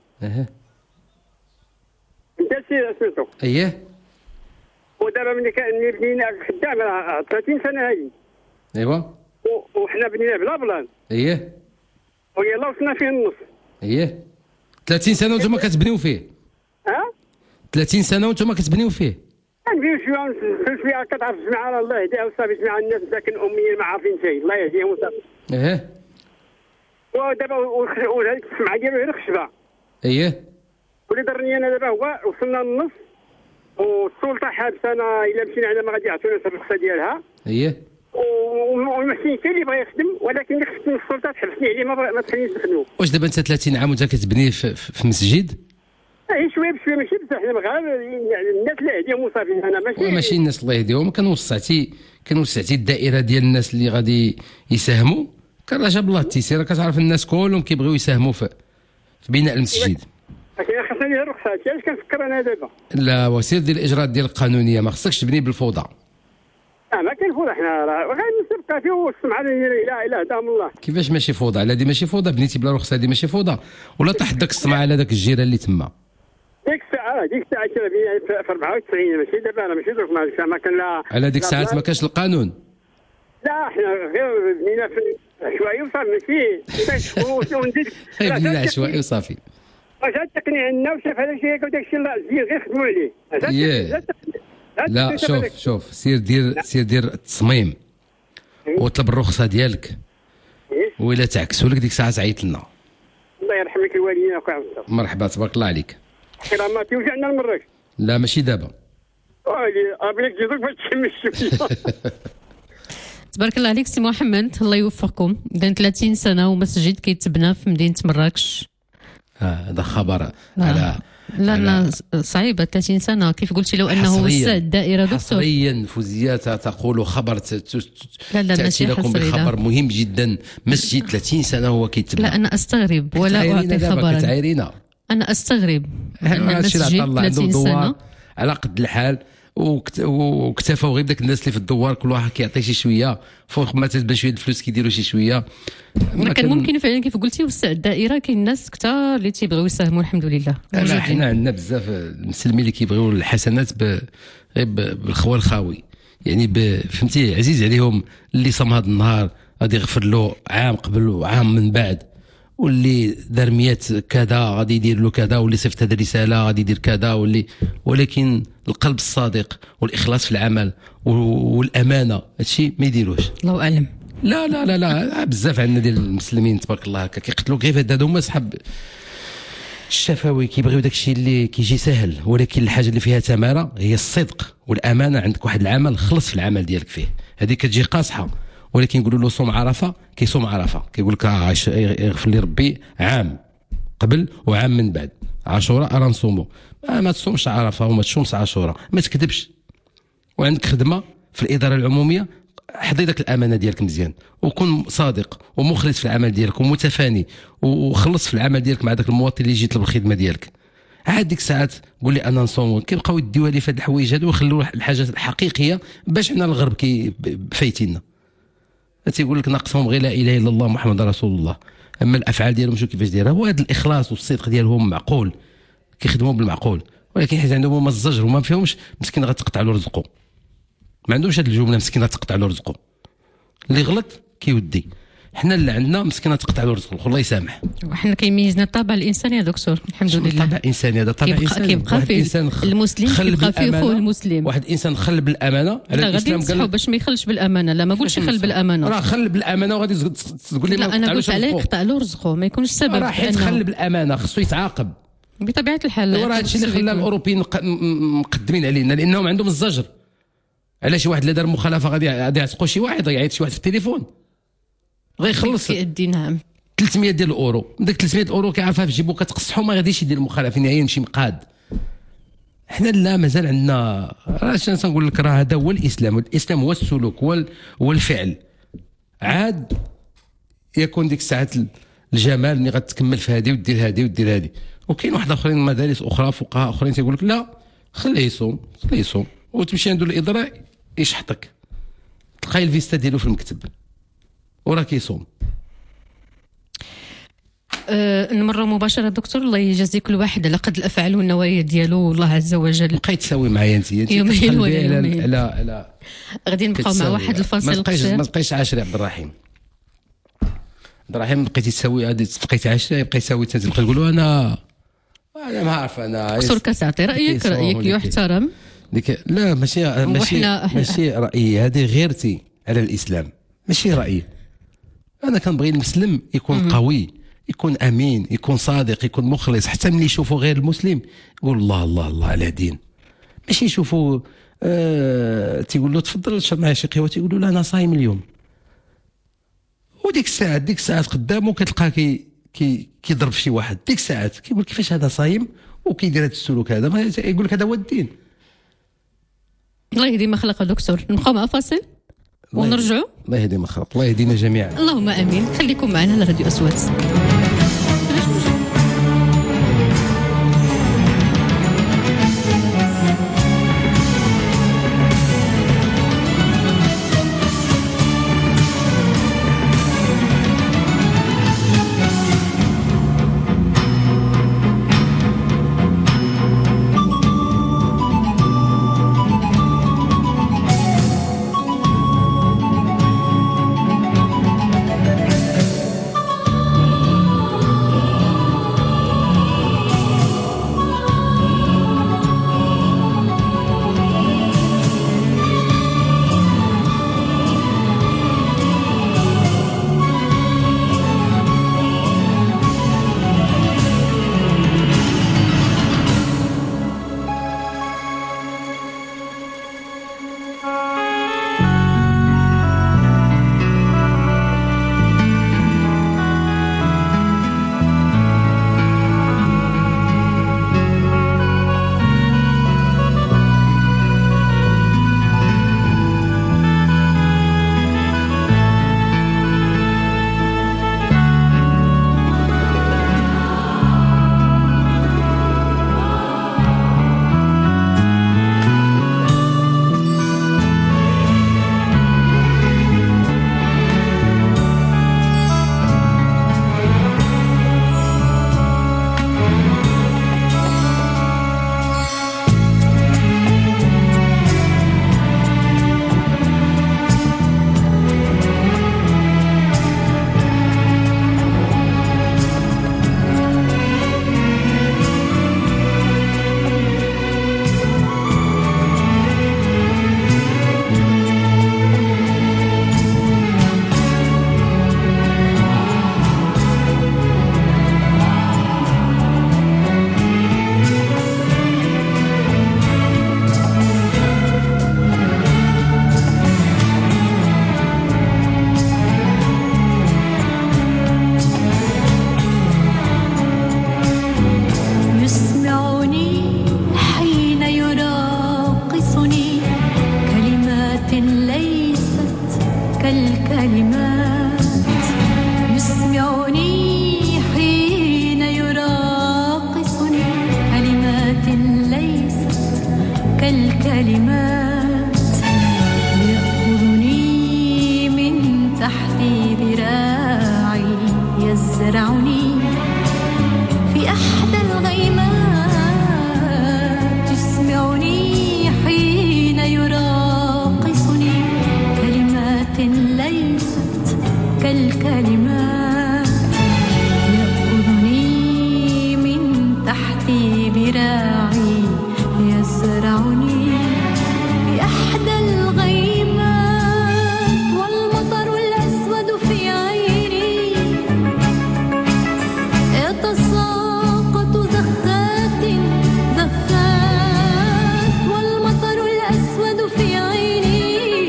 انت سمعتو. اييه. ودابا ملي بنينا خدام 30 سنه هذه. ايوا. وحنا بنينا بلا بلان. اييه. ويلا وصلنا فيه النص. اييه. 30 سنه وانتم كتبنيو فيه. 30 سنه وانتم كتبنيو فيه. نبيو شويه كتعرف سمع الله يهديها وصافي سمع الناس ساكن اميين ما عارفين شيء الله يهديهم وصافي. ودابا وهذيك السمعه ديالو هي الخشبه. واللي درني انا دابا هو وصلنا للنص والسلطه حابسانا الا مشينا هنا ما غادي يعطيونا الرخصه ديالها. والمحسن كاين اللي بغى يخدم ولكن اللي خصني السلطه تحبسني عليه ما تخلينيش نخدمو. واش دابا انت 30 عام وانت كتبني في مسجد؟ شويه بشويه ماشي بصح حنا الناس اللي يهديهم وصافي. انا ماشي الناس الله يهديهم. كنوسعتي الدائره ديال الناس اللي غادي يساهموا. كان جاب الله التيسير. كتعرف الناس كلهم كيبغيو يساهموا في بناء المسجد. لكن خاصني ندير الرخصه. علاش كنفكر انا دابا؟ لا وسير ديال الاجراءات ديال القانونيه. ما خصكش تبني بالفوضى. ما كاين فوضى. حنا راه غنسبقى فيه والسمعه لا هداهم الله. كيفاش ماشي فوضى؟ لا دي ماشي فوضى. بنيتي بلا رخصه دي ماشي فوضى. ولا طاح داك السمعه على داك الجيران اللي تما. ديك الساعه في 94 ماشي دابا، انا ماشي دوك ما كان لا على ديك الساعات ما كانش القانون. لا احنا غير بنينا في عشوائي وصافي ماشي ونزيد بنينا عشوائي وصافي. واش التقنيه عندنا وشاف هذا الشيء وداك الشيء لا زين غير خدموا عليه. لا شوف سير دير التصميم وطلب الرخصه ديالك، وإلا تعكسوا لك ديك الساعه تعيط لنا. الله يرحم لك الوالدين اخويا عبد. مرحبا تبارك الله عليك. ما توجعنا المراك. لا ماشي دابا. ابيك جيتك باش تشم شويه. تبارك الله عليك سي محمد، الله يوفقكم. دان 30 سنه ومسجد كيتبنى في مدينه مراكش. هذا خبر على لا صعيبه 30 سنه كيف قلتي، لو انه وسع الدائره دكتور. حصريا فوزيات تقول خبر لا تأتي لكم بخبر مهم جدا. مسجد 30 سنه هو كيتبنى. لا انا استغرب ولا اعطي خبرا. انا استغرب المسجد 30 سنه على قد الحال، واكتفوا غير داك الناس اللي في الدوار كل واحد كيعطي شي شويه فوق ما تتبان شويه الفلوس كيديروا شي شويه. كان ممكن فعلا كيف قلتي وسع الدائره، كاين ناس كثار اللي تيبغيو يساهموا الحمد لله. حنا عندنا بزاف المسلمين اللي كيبغيو الحسنات بالخوال الخاوي، يعني فهمتي عزيز عليهم اللي صام هذا النهار غادي يغفر له عام قبل وعام من بعد، واللي دار 100 كذا غادي يدير له كذا، واللي صيفط هذه الرساله غادي يدير كذا، ولكن القلب الصادق والاخلاص في العمل والامانه هادشي ما يديروش. الله اعلم. لا لا لا لا بزاف عندنا ديال المسلمين تبارك الله هكا كيقتلوا غير هذا هما صحاب الشفوي، كيبغيو داكشي اللي كيجي سهل، ولكن الحاجه اللي فيها ثمره هي الصدق والامانه. عندك واحد العمل خلص في العمل ديالك فيه، هذه كتجي قاصحه، ولكن يقولوا له صوم عرفه كيصوم عرفه، كيقول لك يغفر لي ربي عام قبل وعام من بعد. عاشوراء راه نصوموا، ما تصومش عرفه وما تصومش عاشوراء، ما تكذبش. وعندك خدمه في الاداره العموميه، حضي داك الامانه ديالك مزيان، وكن صادق ومخلص في العمل ديالك ومتفاني، وخلص في العمل ديالك مع داك المواطن اللي يجي يطلب الخدمه ديالك. عاد ديك الساعات قول لي انا نصوم، كيبقاو يديوها لي في هاد الحوايج هادو ويخلوا الحاجات الحقيقيه باش حنا الغرب فايتيننا. تيقول لك ناقصهم غير لا اله الا الله محمد رسول الله، اما الافعال ديالهم شو كيفاش دايره. هو هذا الاخلاص والصدق ديالهم معقول، كيخدموا بالمعقول، ولكن حيت عندهم هما الزجر وما فيهمش مسكين غتقطع له رزقه. ما عندهمش هذه الجمله مسكين غتقطع له رزقه، اللي غلط كيودي. حنا اللي عندنا مسكين تقطع له رزقه، الله يسامح. وحنا كيميزنا الطابع الانساني يا دكتور الحمد لله. الطابع الانساني هذا طابع انساني، كيبقى فيه المسلم كيبقى فيه خوه المسلم. واحد الانسان خل بالامانه على الاسلام قال باش ما يخلش بالامانه. لا ما قلتش يخل بالامانه، راه خل بالامانه وغادي تقول لي لا انا قلت عليه قطع له رزقه ما يكونش سبب. راه حيت خل بالامانه خصو يتعاقب بطبيعه الحال. وراه هادشي اللي خلى الاوروبيين مقدمين علينا، لانهم عندهم الزجر. علاش واحد اللي دار مخالفه غادي يعتقوا شي واحد، يعيط شي واحد في التليفون غيخلص كيأدي. نعم 300 ديال الاورو، داك 300 اورو كيعرفها في جيبو كتقصحو، ما غاديش يدير المخالفين، يمشي مقاد. حنا لا مازال عندنا. اش نقول لك، راه هذا هو الاسلام. الاسلام هو السلوك والفعل. عاد يكون ديك الساعات الجمال ملي غتكمل في هذه ودير هذه ودير هذه. وكاين واحد اخرين مدارس اخرى فقهاء اخرين تيقول لك لا خليه يصوم وتمشي عنده الاداره يشحطك، تلقاي الفيستا ديالو في المكتب وراه كيصوم. نمروا مباشره دكتور، الله يجازي كل واحد على قد الافعال والنوايا ديالو، والله عز وجل. بقيت تساوي معايا انت يومين لا غادي نبقاو مع واحد الفاصل قصير. ما تبقيش عاشر يا عبد الرحيم. بقيتي تساوي غادي بقيتي عاشر يبقى يساوي انت تبقى تقول انا ما عارف انا قصور كتعطي رايك يحترم. لا ماشي رايي، هذه غيرتي على الاسلام ماشي رايي. انا كنبغي المسلم يكون قوي، يكون امين، يكون صادق، يكون مخلص. حتى ملي يشوفوا غير المسلم يقول الله الله الله على دين. ماشي يشوفوا تيقول له تفضل اشرب معايا شي قهوه، تيقولوا له انا صايم اليوم. وديك الساعات قدامه كتلقاه كيضرب شي واحد. ديك الساعات كيقول كيفاش هذا صايم وكيدير هذا السلوك هذا، يقول لك هذا هو الدين. الله يهدي ما خلق دكتور. نبقاو مع فاصل ونرجعوا. الله يهدي ما خلق، الله يهدينا جميعا. اللهم امين. خليكم معنا على راديو أصوات. ليست كالكلمات يسمعني حين يراقصني كلمات ليست كالكلمات يأخذني من تحت ذراعي يزرعني في أحدى الغيمات يسمعني حين يراقصني كلمات ليست كالكلمات يأخذني من تحت ذراعي يزرعني في أحدى الغيمات والمطر الأسود في عيني يتساقط زخات زخات والمطر الأسود في عيني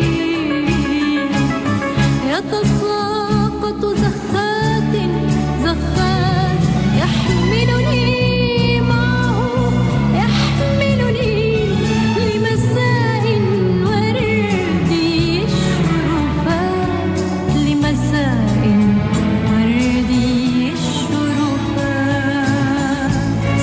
يتساقط زخات زخات يحملني معه يحملني لمساء وردي الشرفات لمساء وردي الشرفات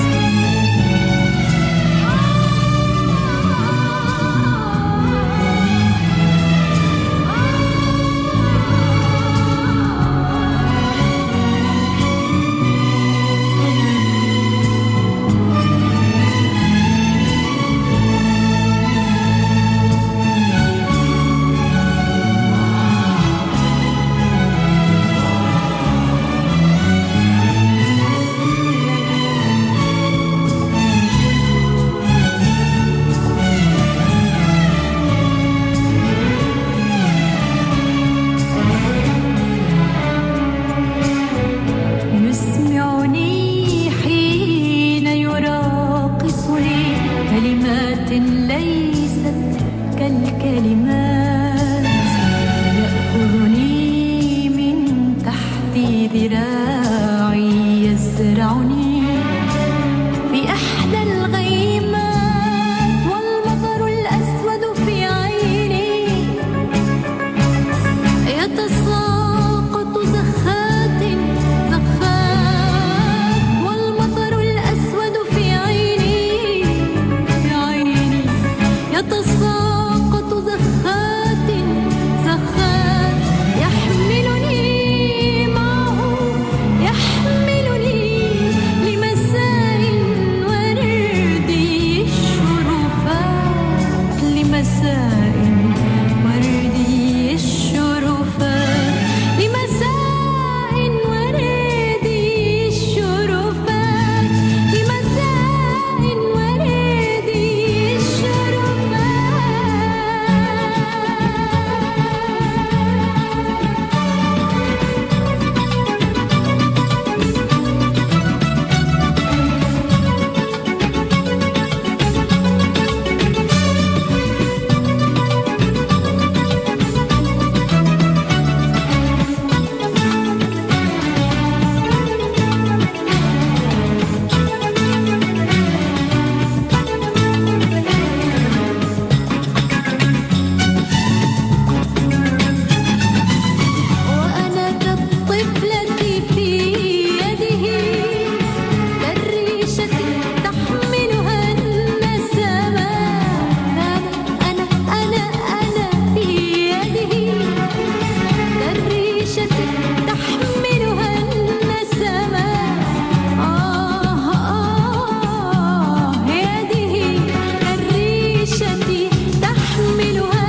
يسمعني حين يراقصني كلمات ليست كالكلمات يأخذني من تحت ذراعي يزرعني في أحدى الغيمات والمطر الأسود في عيني يتساقط زخات زخات والمطر الأسود في عيني يتساقط زخات زخات يحملني معه يحملني لمساء وردي الشرفات لمساء وردي الشرفات لمساء وردي الشرفات لمساء وردي وأنا كالطفلة في يده كالريشة تحملها النسمات أنا في يده كالريشة تحملها النسمات يده كالريشة تحملها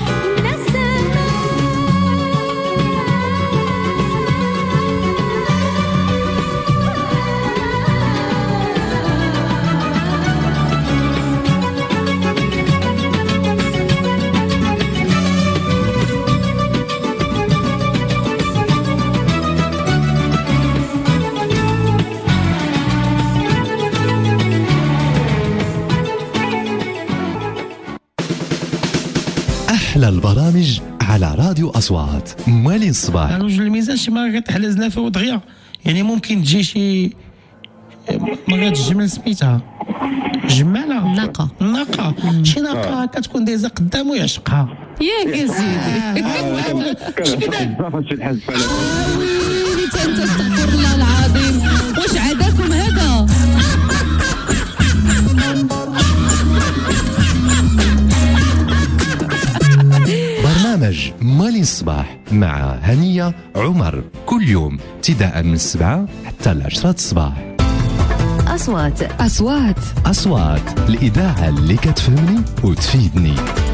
أحلى البرامج على راديو أصوات موالين الصباح. رجل الميزان شي مرة كتحلزنا فيه ودغيا يعني ممكن تجي شي ما غاتجمل سميتها جمالة ناقة شي ناقة كتكون دايزة قدامو يعشقها ياك يا سيدي ويلي انت استغفر الله العظيم، واش عداكم هذا؟ برنامج مالي الصباح مع هنية عمر كل يوم ابتداء من 7 حتى 10 الصباح. أصوات الإذاعة اللي كتفهمني وتفيدني.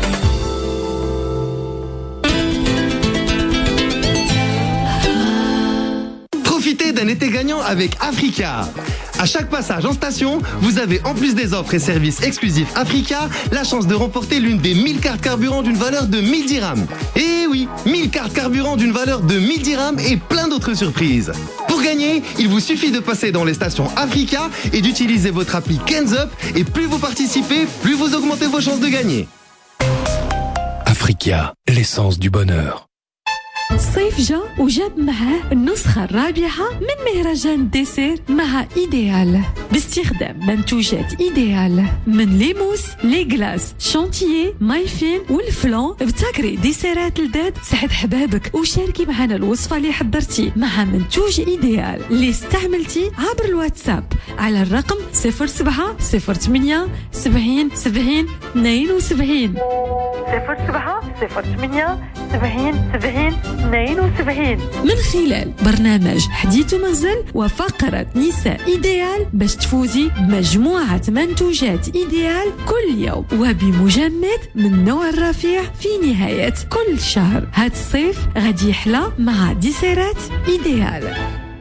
Profitez d'un été gagnant avec Africa. À chaque passage en station, vous avez en plus des offres et services exclusifs Africa, la chance de remporter l'une des 1000 cartes carburant d'une valeur de 1000 dirhams. Et oui, 1000 cartes carburant d'une valeur de 1000 dirhams et plein d'autres surprises. Pour gagner, il vous suffit de passer dans les stations Africa et d'utiliser votre appli Kenzup, et plus vous participez, plus vous augmentez vos chances de gagner. Africa, l'essence du bonheur. الصيف جا وجاب معاه النسخة الرابعة من مهرجان ديسير مع إيديال باستخدام منتوجات إيديال من ليموس ليغلاس شانتيي مايفين والفلون. ابتكري ديسيرات لذات سعد حبابك وشاركي معنا الوصفة اللي حضرتي مع منتوج إيديال اللي استعملتي عبر الواتساب على الرقم 07 08 70 70 72 07 08 70 70 72 من خلال برنامج حديث منزل وفقرة نساء إيديال باش تفوزي بمجموعة منتوجات إيديال كل يوم وبمجمد من نوع الرفيع في نهاية كل شهر. هاد الصيف غادي يحلى مع ديسيرات إيديال.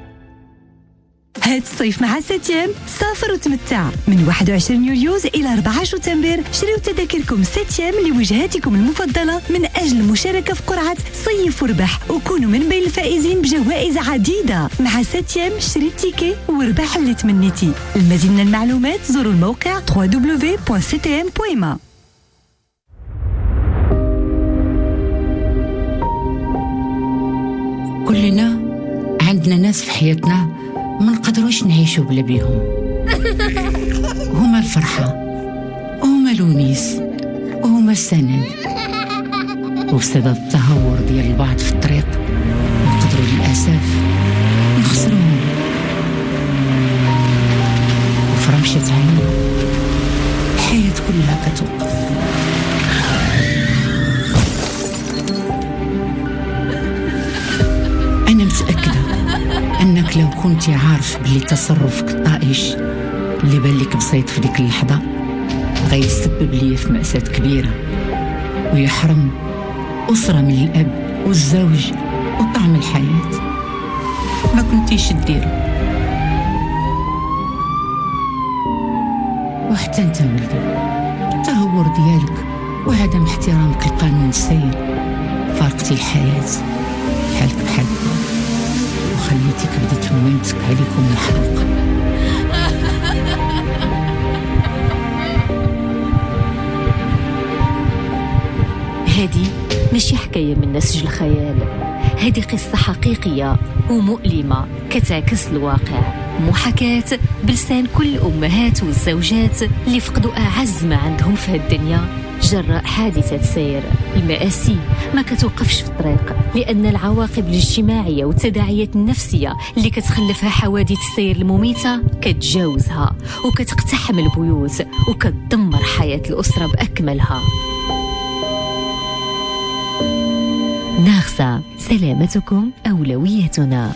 هاد الصيف مع ساتيام سافر وتمتع من 21 يوليوز إلى 4 شتنبر. شريو تذاكركم ساتيام لوجهاتكم المفضلة من أجل المشاركة في قرعة صيف وربح وكونوا من بين الفائزين بجوائز عديدة. مع ساتيام شري التيكي وربح اللي تمنيتي. المزيد من المعلومات زوروا الموقع www.ctm.ma. كلنا عندنا ناس في حياتنا ما نقدروش نعيشوا بلا بيهم. هما الفرحة، هما الونيس، وهما السند. وبسبب التهور ديال البعض في الطريق نقدروا للأسف نخسروهم. وفي رمشة عين الحياة كلها كتوقف. أنا متأكدة أنك لو كنت عارف بلي تصرفك الطائش اللي بالك بسيط في ديك اللحظة غيتسبب لي في مأساة كبيرة ويحرم أسرة من الأب والزوج وطعم الحياة، ما كنتيش ديرو. وحتى انت ولدي التهور ديالك وعدم احترامك لقانون السير فارقتي الحياة بحالك بحال وخليتك بدات مهمتك عليكم الحلقة. هذه ماشي حكاية من نسج الخيال، هذه قصة حقيقية ومؤلمة كتعكس الواقع، محاكاة بلسان كل الأمهات والزوجات اللي فقدوا أعز ما عندهم في هالدنيا جراء حادثة سير. المآسي ما كتوقفش في الطريق، لأن العواقب الاجتماعية والتداعيات النفسية اللي كتخلفها حوادث السير المميتة كتجاوزها وكتقتحم البيوت وكتدمر حياة الأسرة بأكملها. ناغصة، سلامتكم أولويتنا.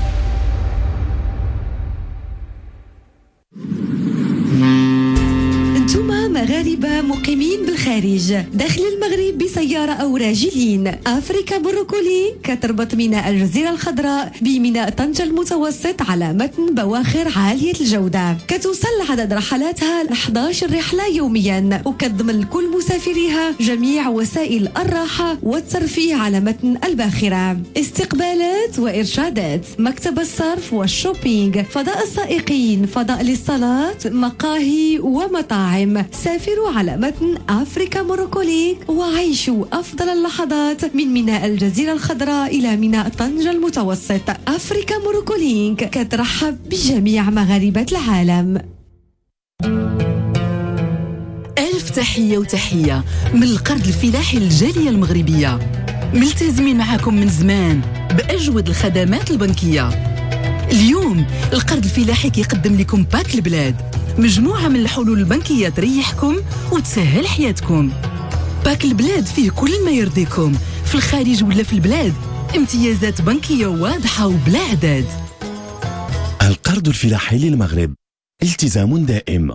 مغاربة مقيمين بالخارج داخل المغرب بسيارة أو راجلين. أفريكا بروكولي كتربط ميناء الجزيرة الخضراء بميناء طنجة المتوسط على متن بواخر عالية الجودة. كتوصل عدد رحلاتها ل 11 رحلة يوميا وكتضمن لكل مسافريها جميع وسائل الراحة والترفيه على متن الباخرة. استقبالات وإرشادات، مكتب الصرف والشوبينج، فضاء السائقين، فضاء للصلاة، مقاهي ومطاعم. سافروا على متن أفريكا موروكوليك وعيشوا أفضل اللحظات من ميناء الجزيرة الخضراء إلى ميناء طنجة المتوسط. أفريكا موروكوليك كترحب بجميع مغاربة العالم. تحية وتحية من القرض الفلاحي للجالية المغربية، ملتزمين معاكم من زمان بأجود الخدمات البنكية. اليوم القرض الفلاحي كيقدم لكم باك البلاد، مجموعة من الحلول البنكية تريحكم وتسهل حياتكم. باك البلاد فيه كل ما يرضيكم في الخارج ولا في البلاد، امتيازات بنكية واضحة وبلا عداد. القرض الفلاحي للمغرب، التزام دائم.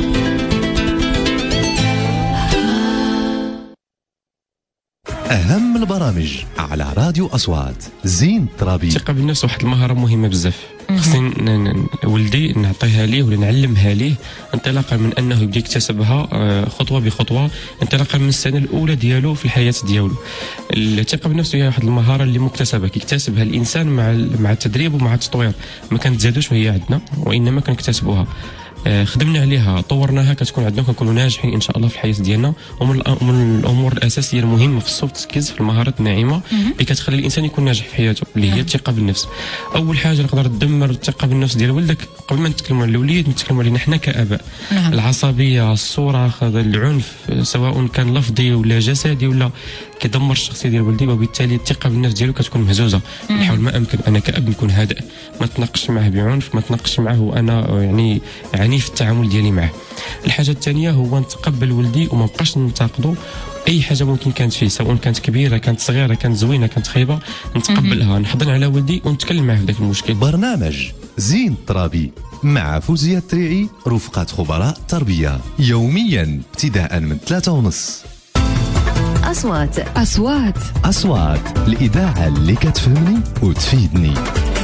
أهم البرامج على راديو أصوات. زين الترابي. الثقة بالنفس واحد المهارة مهمة بزاف، خصني ولدي نعطيها ليه ولا نعلمها ليه انطلاقا من انه يبدا يكتسبها خطوه بخطوه، انطلاقا من السنه الاولى ديالو في الحياه ديالو. الثقه بالنفس هي واحد المهاره اللي مكتسبه كيكتسبها الانسان مع التدريب ومع التطوير، ما كنتزادوش وهي عندنا وانما كنكتسبوها. خدمنا عليها، طورناها، كتكون عندنا كنكونوا ناجحين ان شاء الله في الحياه ديالنا. ومن الامور الاساسيه المهمه في السوفت سكيلز، في المهارات الناعمه اللي كتخلي الانسان يكون ناجح في حياته، اللي هي الثقه بالنفس. اول حاجه نقدر تدمر الثقه بالنفس ديال ولدك قبل ما نتكلموا على الاوليد نتكلموا علينا حنا كاباء. العصبيه، الصراخ، العنف سواء كان لفظي ولا جسدي ولا كيدمر الشخصيه ديال ولدي، وبالتالي الثقه بالنفس ديالو كتكون مهزوزه. نحاول ما امكن انا كاب نكون هادئ، ما تناقش معه بعنف، ما تناقش معه وانا يعني عنيف في التعامل ديالي معه. الحاجه الثانيه هو نتقبل ولدي وما نبقاش ننتقدو. اي حاجه ممكن كانت فيه، سواء كانت كبيره كانت صغيره كانت زوينه كانت خايبه، نتقبلها، نحضن على ولدي ونتكلم معه في ذاك المشكل. برنامج زين الترابي مع فوزية التريعي، رفقة خبراء التربية، يوميا ابتداء من 3:30. أصوات الإذاعة اللي كتفهمني وتفيدني.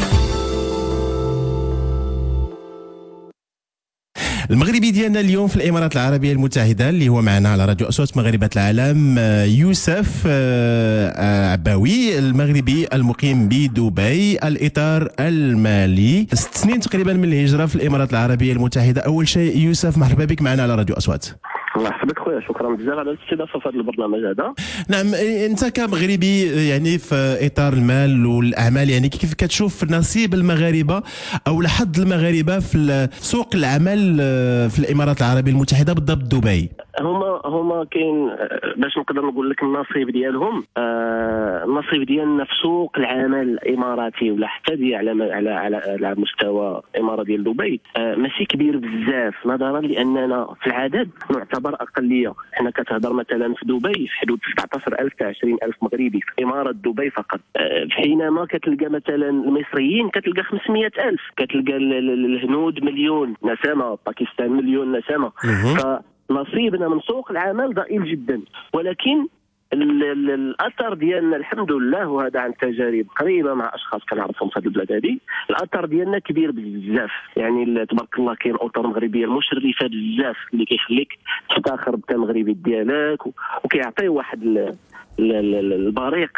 المغربي ديالنا اليوم في الامارات العربيه المتحده اللي هو معنا على راديو اصوات مغاربه العالم، يوسف عباوي، المغربي المقيم بدبي، الاطار المالي، 6 سنين تقريبا من الهجره في الامارات العربيه المتحده. اول شيء يوسف، مرحبا بك معنا على راديو اصوات. الله يحفظك خويا، شكرا بزاف على الاستضافه في هذا البرنامج هذا. نعم، انت كمغربي يعني في اطار المال والاعمال، يعني كيف كتشوف نصيب المغاربه او حظ المغاربه في سوق العمل في الامارات العربيه المتحده، بالضبط دبي؟ هما كاين باش نقدر نقول لك النصيب ديالهم. النصيب ديالنا في سوق العمل الاماراتي ولا حتى ديال على مستوى الاماره ديال دبي ماشي كبير بزاف، نظرا لاننا في العدد نعتبر اقليه. حنا كتهضر مثلا في دبي في حدود 19,000 حتى 20,000 مغربي في اماره دبي فقط، حينما كتلقى مثلا المصريين كتلقى 500,000، كتلقى الهنود مليون نسمه، باكستان مليون نسمه. نصيبنا من سوق العمل ضئيل جدا، ولكن الاثر ديالنا الحمد لله، وهذا عن تجارب قريبه مع اشخاص كنعرفهم في هذه البلاد هذه، الاثر ديالنا كبير بزاف. يعني تبارك الله كاين اطر مغربيه مشرفه بزاف اللي كيخليك تفتخر بالمغربي ديالك وكيعطي واحد البريق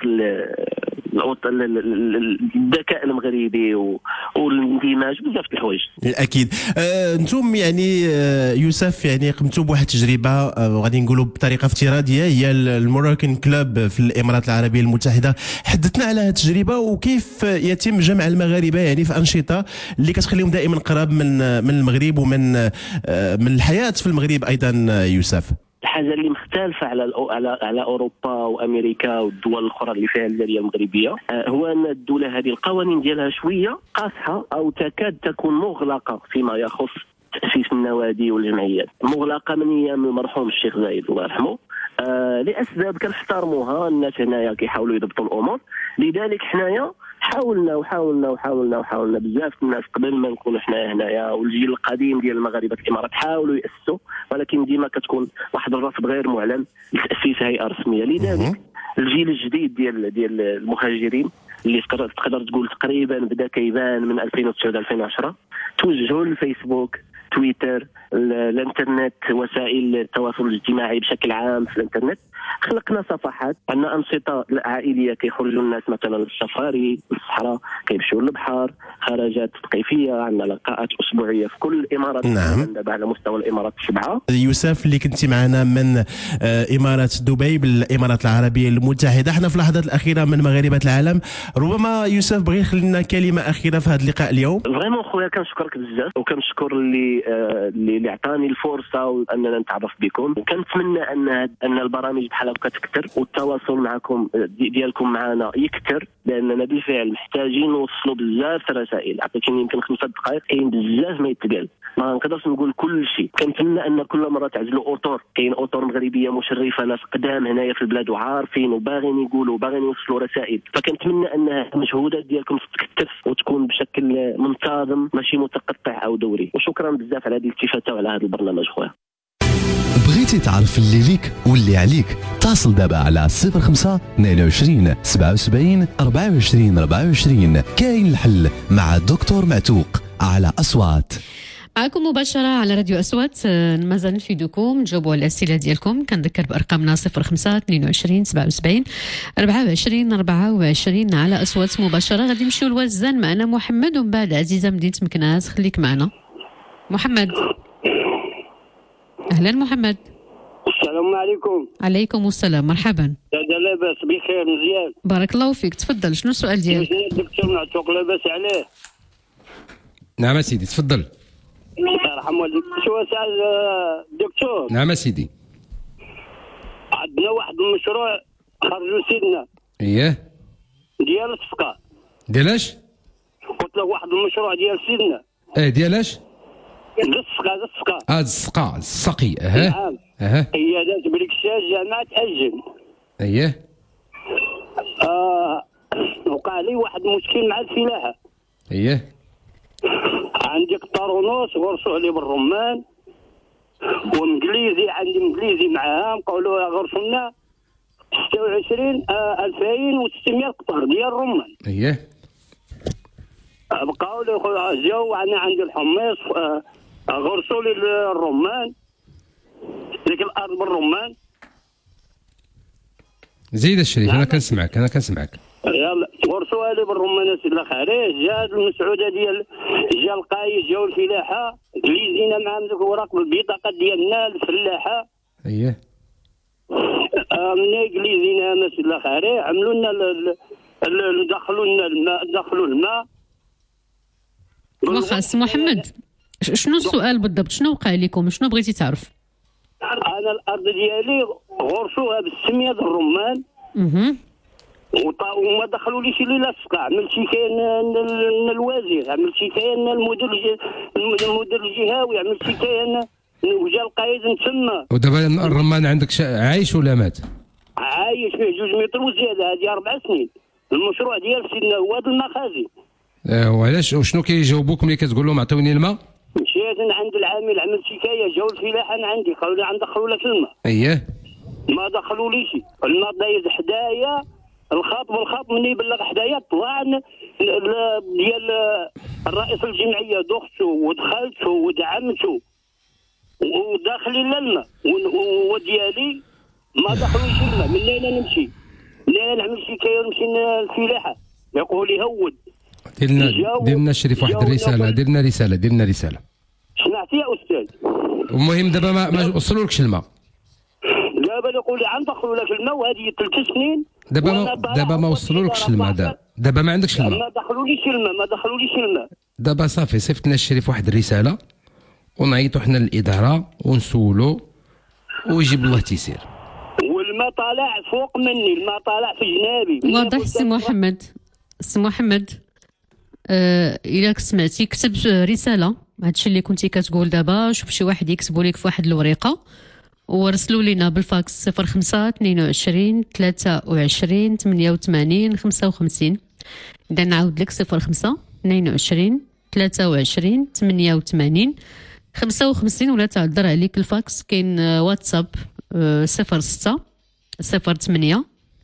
الذكاء المغربي والاندماج بزاف د الحوايج. اكيد. انتم يعني يوسف يعني قمتوا بواحد التجربه غادي نقولوا بطريقه افتراضيه، هي الموراكن كلوب في الامارات العربيه المتحده. حدثنا على هذه التجربه وكيف يتم جمع المغاربه يعني في انشطه اللي كتخليهم دائما قراب من المغرب ومن الحياه في المغرب ايضا. يوسف، الحاجه اللي مختلفه على اوروبا وامريكا والدول الاخرى اللي فيها الجاليه المغربيه هو ان الدوله هذه القوانين ديالها شويه قاصحه او تكاد تكون مغلقه فيما يخص تاسيس النوادي والجمعيات، مغلقه من ايام المرحوم الشيخ زايد الله يرحمه. لاسباب كنحترموها، الناس هنايا كيحاولوا يضبطوا الامور. لذلك حنايا حاولنا بزاف الناس قبل ما نكونوا حنا هنايا، والجيل القديم ديال المغاربه في الامارات حاولوا ياسسوا، ولكن ديما كتكون واحد الرفض غير معلن لتاسيس هيئه رسميه. لذلك الجيل الجديد ديال المهاجرين اللي تقدر تقول تقريبا بدا كيبان من 2009 2010 توجهوا للفيسبوك، تويتر، الانترنت، وسائل التواصل الاجتماعي بشكل عام في الانترنت. خلقنا صفحات، عندنا انشطه عائليه كيخرجوا الناس مثلا للسفاري للصحراء، كيمشيو للبحر، خرجات تثقيفيه، عندنا لقاءات اسبوعيه في كل الامارات. نعم. دابا على مستوى الامارات 7. يوسف اللي كنتي معنا من امارات دبي بالامارات العربيه المتحده، احنا في اللحظات الاخيره من مغاربه العالم، ربما يوسف بغي يخلي لنا كلمه اخيره في هذا اللقاء اليوم. فريمون خويا كنشكرك بزاف، وكنشكر اللي اللي عطاني الفرصه واننا نتعرف بكم. وكنتمنى ان البرامج بحال هكا تكثر والتواصل معكم ديالكم معنا يكثر، لاننا بالفعل محتاجين نوصلوا بزاف الرسائل. عطيتيني يمكن 5 دقائق، كاين بزاف ما يتقال، ما نقدرش نقول كل شيء. كنتمنى ان كل مره تعزلوا اوتور، كاين اوتور مغربيه مشرفه، ناس قدام هنايا في البلاد وعارفين وباغيين يقولوا وباغيين يوصلوا رسائل. فكنتمنى ان المجهودات ديالكم تتكثف وتكون بشكل منتظم ماشي متقطع او دوري. وشكرا بزاف على هذه الالتفاته وعلى هذا البرنامج خويا. بغيتي تعرف اللي ليك واللي عليك؟ اتصل دابا على 05 22 77 24 24. كاين الحل مع الدكتور معتوق على أصوات. معكم مباشرة على راديو أصوات. مازال نفيدكم تجاوبوا على الأسئلة ديالكم. كنذكر بأرقامنا 05 22 77 24 24 على أصوات مباشرة. غادي نمشيو لوزان، معنا محمد ومن بعد عزيزة مدينة مكناس. خليك معنا محمد. أهلا محمد. السلام عليكم. عليكم السلام، مرحبا. لاباس بخير مزيان بارك الله فيك. تفضل، شنو السؤال ديالك؟ الدكتور معتوق لاباس عليه؟ نعم سيدي تفضل. الله يرحم والديك. شو سأل الدكتور؟ نعم سيدي. عندنا واحد المشروع خرجوا سيدنا. اييه. ديال الصفقة. ديال اش؟ قلت له واحد المشروع ديال سيدنا. ديال اش؟ الصفقة. السقي. نعم. قيادات بركشاش جامعة أجل. اييه. وقع لي واحد المشكل مع الفلاحة. اييه. عندي قطرونوس غرسوا عليه بالرمان، وانجليزي عندي انجليزي معاهم قالوا غرسوا لنا 26,600 قطر ديال الرمان. اييه. بقاو لي جاو انا عندي الحميص غرسوا لي الرمان، ديك الارض بالرمان. زيد الشريف. انا كنسمعك يلا غرسوها لي بالرمان سيدي الخارج. جا المسعوده ديال جا القايس جاو الفلاحه جليزينا معاهم ذوك الوراق بالبطاقه ديالنا الفلاحه. اييه. ملي جليزينا سيدي الخارج عملوا لنا دخلوا الماء. واخا سي محمد، شنو السؤال بالضبط؟ شنو وقع لكم؟ شنو بغيتي تعرف؟ انا الارض ديالي غرسوها بالسميه ديال الرمان. وما دخلوا لي شي لا السقع. عملت شكايه الوزير، عملت شكايه المدير الجهوي، عملت شكايه وجا القايد تما. ودابا الرمان عندك عايش ولا مات؟ عايش فيه 2 متر وزياده. هذه 4 سنين المشروع ديال سيدنا هو هذا المخازن. وعلاش وشنو كيجاوبوك ملي كتقول لهم عطوني الماء؟ مشيت عند العامل عملت شكايه، جاو الفلاحه عندي قالوا لي غندخلوا لك الماء. اييه. ما دخلوا لي شي. الماء دايز حدايا الخط مني يبلغ حدايا طلع ديال الرئيس الجمعيه دخلت ودخلت ودعمته وداخلين للماء وديالي ما دخلوش الماء. من لين نمشي لين نعمل شكايه ونمشي للفلاحه يقول لي هود. ديرنا الشريف واحد الرساله. ديرنا رساله. سمعتي يا استاذ؟ المهم دابا ما وصلولكش الماء. دابا يقول لي غندخلوا لك الماء وهذه 3 سنين. دابا ما وصلولكش الماء. دابا ما عندكش الماء. ما دخلوليش الماء. دابا صافي صيفط لنا الشريف واحد الرساله ونعيطوا حنا للاداره ونسولوا ويجيب الله تيسير. والماء طالع فوق مني، الماء طالع في جنابي. واضح سي محمد. إلا سمعتي كتب رساله هادشي اللي كنتي كتقول دابا. شوف شي واحد يكتبوا لك في واحد الورقه ورسلوا لنا بالفاكس 05 22 23 88 55. إذا نعاود لك 05 22 23 88 55 ولا تعذر عليك الفاكس. كاين واتساب 06 08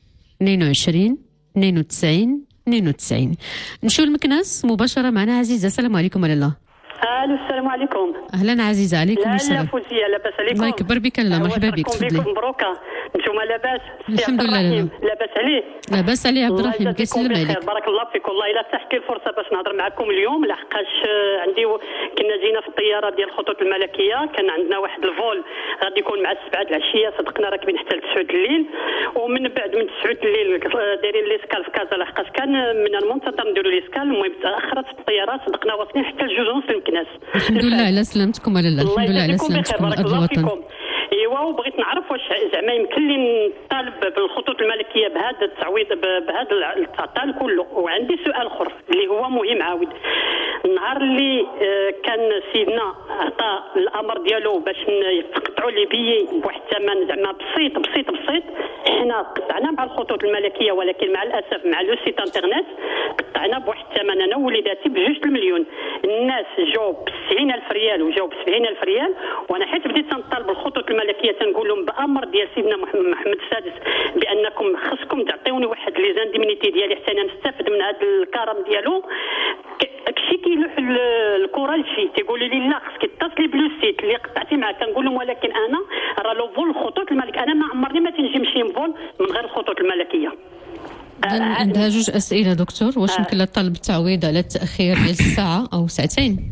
22 92 92. نمشيو لمكناس مباشره معنا عزيزه. السلام عليكم لاله. السلام عليكم. اهلا عزيزه. عليكم السلام. لا فوزيه لاباس عليكم؟ الله يكبر بك. لا مرحبا بك. تفضلي. مبروكه. نتوما لاباس؟ الحمد لله. لاباس عليه؟ لاباس عليه عبد الرحيم. كيسلم عليك. بارك الله فيك. والله الا تحكي الفرصه باش نهضر معكم اليوم لحقاش عندي كنا جينا في الطياره ديال الخطوط الملكيه. كان عندنا واحد الفول غادي يكون مع 7 العشيه. صدقنا راكبين حتى ل 9 الليل، ومن بعد من 9 الليل دايرين ليسكال في كازا لحقاش كان من المنتظر نديروا ليسكال. المهم تاخرت الطياره. صدقنا واصلين حتى ل 2:30 المكناس. الحمد لله على سلامتك. سلامتكم ولا لا؟ الحمد لله على سلامتكم أرض الوطن. ايوا وبغيت نعرف واش زعما يمكن لي نطالب بالخطوط الملكيه بهذا التعويض بهذا التعطيل كله. وعندي سؤال اخر اللي هو مهم عاود. النهار اللي كان سيدنا عطى الامر ديالو باش يقطعوا لي بي بواحد الثمن زعما بسيط بسيط بسيط، حنا قطعنا مع الخطوط الملكيه ولكن مع الاسف مع لو سيت انترنت قطعنا بواحد الثمن انا وليداتي ب2 المليون. الناس جاو ب90,000 ريال وجاو ب70,000 ريال، وانا حيت بديت نطالب الخطوط الملكيه تنقول لهم بامر ديال سيدنا محمد السادس بانكم خصكم تعطيوني واحد لي زانديمينيتي ديالي حتى انا نستافد من هذا الكرم ديالو. كشي كيلوح الكره لشي تيقولوا لي لا خصك تتصلي بلو سيت اللي قطعتي معاه. كنقول لهم ولكن انا راه لو فول الخطوط الملكيه انا ما عمرني ما تنجي نمشي نفول من غير الخطوط الملكيه. عندها جوج اسئله دكتور. واش يمكن لها طلب التعويض على التاخير ديال ساعه او ساعتين؟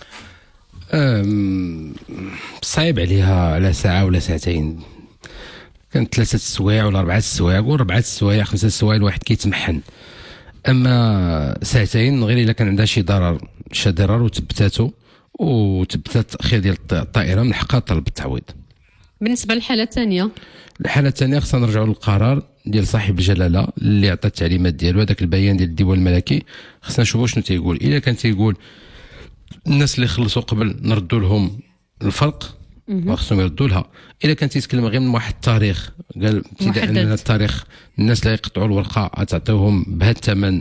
صعيب عليها على ساعه ولا ساعتين. كانت 3 سوايع ولا 4 سوايع، قول 4 سوايع 5 سوايع الواحد كيتمحن. اما ساعتين غير الا كان عندها شي ضرر وثبتات التاخير ديال الطائره من حقها طلب التعويض. بالنسبه للحاله الثانيه، الحاله الثانيه خصنا نرجعوا للقرار ديال صاحب الجلاله اللي عطى التعليمات ديالو، هذاك البيان ديال الديوان الملكي. خصنا نشوفوا شنو تيقول. الا كان تيقول الناس اللي خلصوا قبل نردوا لهم الفرق وخصهم يردوا لها. الا كان تيتكلم غير من واحد التاريخ، قال ابتداء من التاريخ الناس اللي يقطعوا الورقه غتعطيوهم بهذا الثمن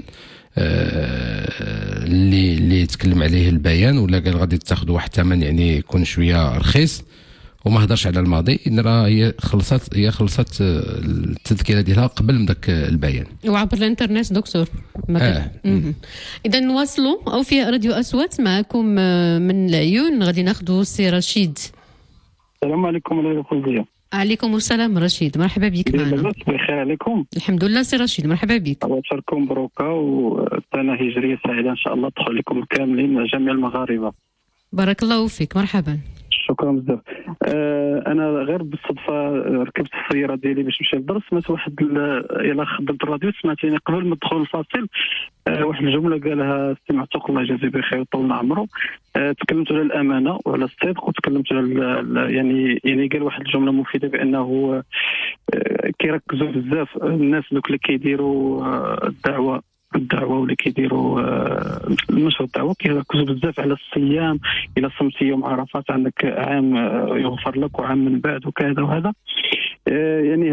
اللي يتكلم عليه البيان، ولا قال غادي تاخذوا واحد الثمن يعني يكون شويه رخيص وما هضرش على الماضي. ان راه هي خلصت التذكره ديالها قبل من ذاك البيان وعبر الانترنت دكتور. اذا نواصلوا او في راديو اصوات معكم من العيون. غادي ناخذوا سي رشيد. السلام عليكم ورحمه الله. عليكم السلام رشيد، مرحبا بك معنا. بخير عليكم. الحمد لله سي رشيد، مرحبا بك. أبشركم مبروكه وسنه هجريه سعيده ان شاء الله تدخل لكم كاملين جميع المغاربه. بارك الله فيك، مرحبا. شكرا بزاف. انا غير بالصدفه ركبت السياره ديالي باش نمشي للدرس، سمعت واحد الا خدمت الراديو سمعتيني قبل ما ندخل الفاصل واحد الجمله قالها السي معتوق الله يجازيه بخير ويطول عمره. تكلمت على الامانه وعلى الصدق، وتكلمت على يعني قال واحد الجمله مفيده بانه كيركزوا بزاف الناس دوك اللي كيديروا الدعوه واللي كيديروا نشر الدعوه كيركزوا بزاف على الصيام. الى صمت يوم عرفات عندك عام يغفر لك وعام من بعد وكذا وهذا. يعني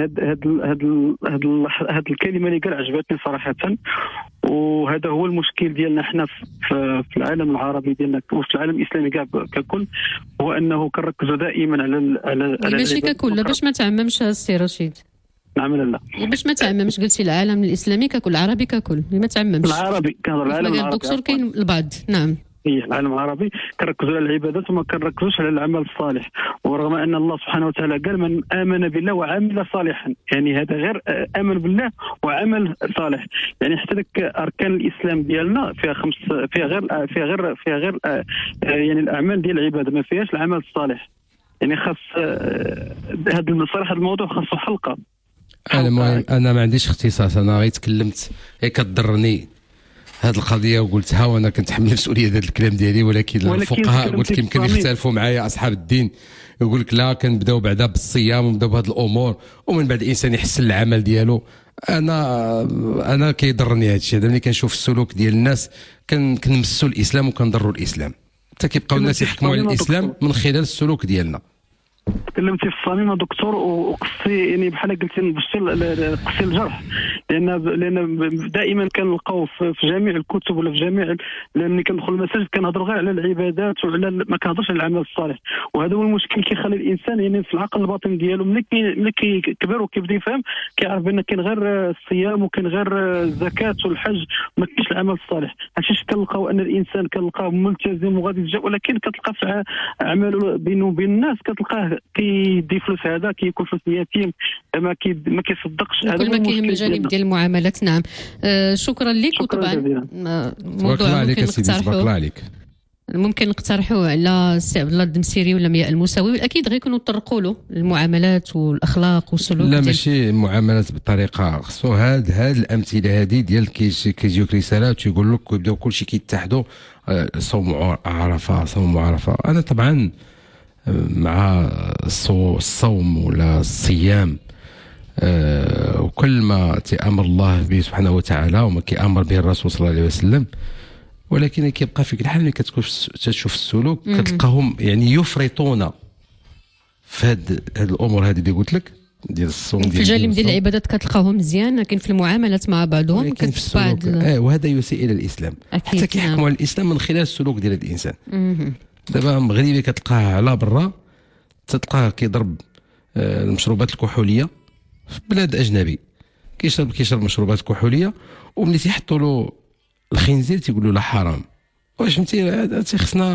هاد الكلمه اللي قال عجبتني صراحه، وهذا هو المشكل ديالنا حنا في العالم العربي ديالنا وفي العالم الاسلامي كاع ككل، هو انه كنركزوا دائما على ماشي ككل. باش ما تعممش السي رشيد. نعم لا باش ما تعممش، قلتي العالم الاسلامي ككل، العربي ككل، ما تعممش. العربي كنهضر العالم العربي. الدكتور كاين البعض. نعم العالم العربي كنركزوا على العبادات وما كنركزوش على العمل الصالح، ورغم ان الله سبحانه وتعالى قال من امن بالله وعمل صالحا، يعني هذا غير امن بالله وعمل صالح. يعني حتى لك اركان الاسلام ديالنا فيها غير يعني الاعمال ديال العباده، ما فيهاش العمل الصالح. يعني خاص هذا صراحه الموضوع خاصه حلقه. انا ما عنديش اختصاص، انا غير تكلمت كضرني هذه القضيه وقلتها، وانا كنتحمل المسؤوليه هذا الكلام ديالي. ولكن الفقهاء قلت يمكن يختلفوا معايا اصحاب الدين، يقول لك لا كنبداو بعدا بالصيام ونبداو بهذه الامور ومن بعد الانسان يحسن العمل ديالو. انا كيضرني هذا الشيء. ملي كنشوف السلوك ديال الناس كنمسوا الاسلام وكنضروا الاسلام، حتى كيبقاو الناس يحكموا على الاسلام من خلال السلوك ديالنا. تكلمتي في الصميم دكتور، وقصي يعني بحال قلتي قصي الجرح، لان دائما كنلقاو في جميع الكتب ولا في جميع ملي كندخل المساجد كنهضر غير على العبادات وعلى ما كنهضرش على العمل الصالح. وهذا هو المشكل كيخلي الانسان يعني في العقل الباطن ديالو ملي كيكبر وكيبدا يفهم كيعرف بان كاين غير الصيام وكاين غير الزكاه والحج، ما كاينش العمل الصالح. هادشي كنلقاو ان الانسان كنلقاه ملتزم وغادي يتجاوب، ولكن كتلقى في اعماله بينه وبين الناس كتلقاه كيدي فلوس، هذا كياكل فلوس اليتيم، ما كيصدقش. هذا ما كيهم الجانب ديال المعاملات. نعم شكرا لك. وطبعا موضوع عليك سيدي، تبارك الله عليك. ممكن نقترحوا على السي عبد الله الدمسيري ولا مياء الموسوي، واكيد غيكونوا يطرقوا له المعاملات والاخلاق والسلوك. لا ماشي المعاملات بالطريقه، خصو هاد الامثله هذه ديال كيجيوك رسالات ويقول لك ويبداو كلشي كيتحدوا صوم عرفه. انا طبعا مع الصوم ولا الصيام، وكل ما تأمر الله به سبحانه وتعالى وما كيأمر به الرسول صلى الله عليه وسلم، ولكن كيبقى فيك الحال ملي كتكون تشوف السلوك كتلقاهم يعني يفرطون في هاد الامور هذه اللي قلت لك ديال الصوم. في الجانب ديال العبادات كتلقاهم مزيان، لكن في المعاملات مع بعضهم كتلقى وهذا يسيء الى الاسلام. حتى كيحكموا على الاسلام من خلال السلوك ديال الانسان. دابا مغربي كتلقاه على برا تلقاه كيضرب المشروبات الكحوليه في بلاد اجنبي، كيشرب مشروبات كحوليه، وملي تيحطوا له الخنزير تيقولوا له حرام. واش فهمتي خصنا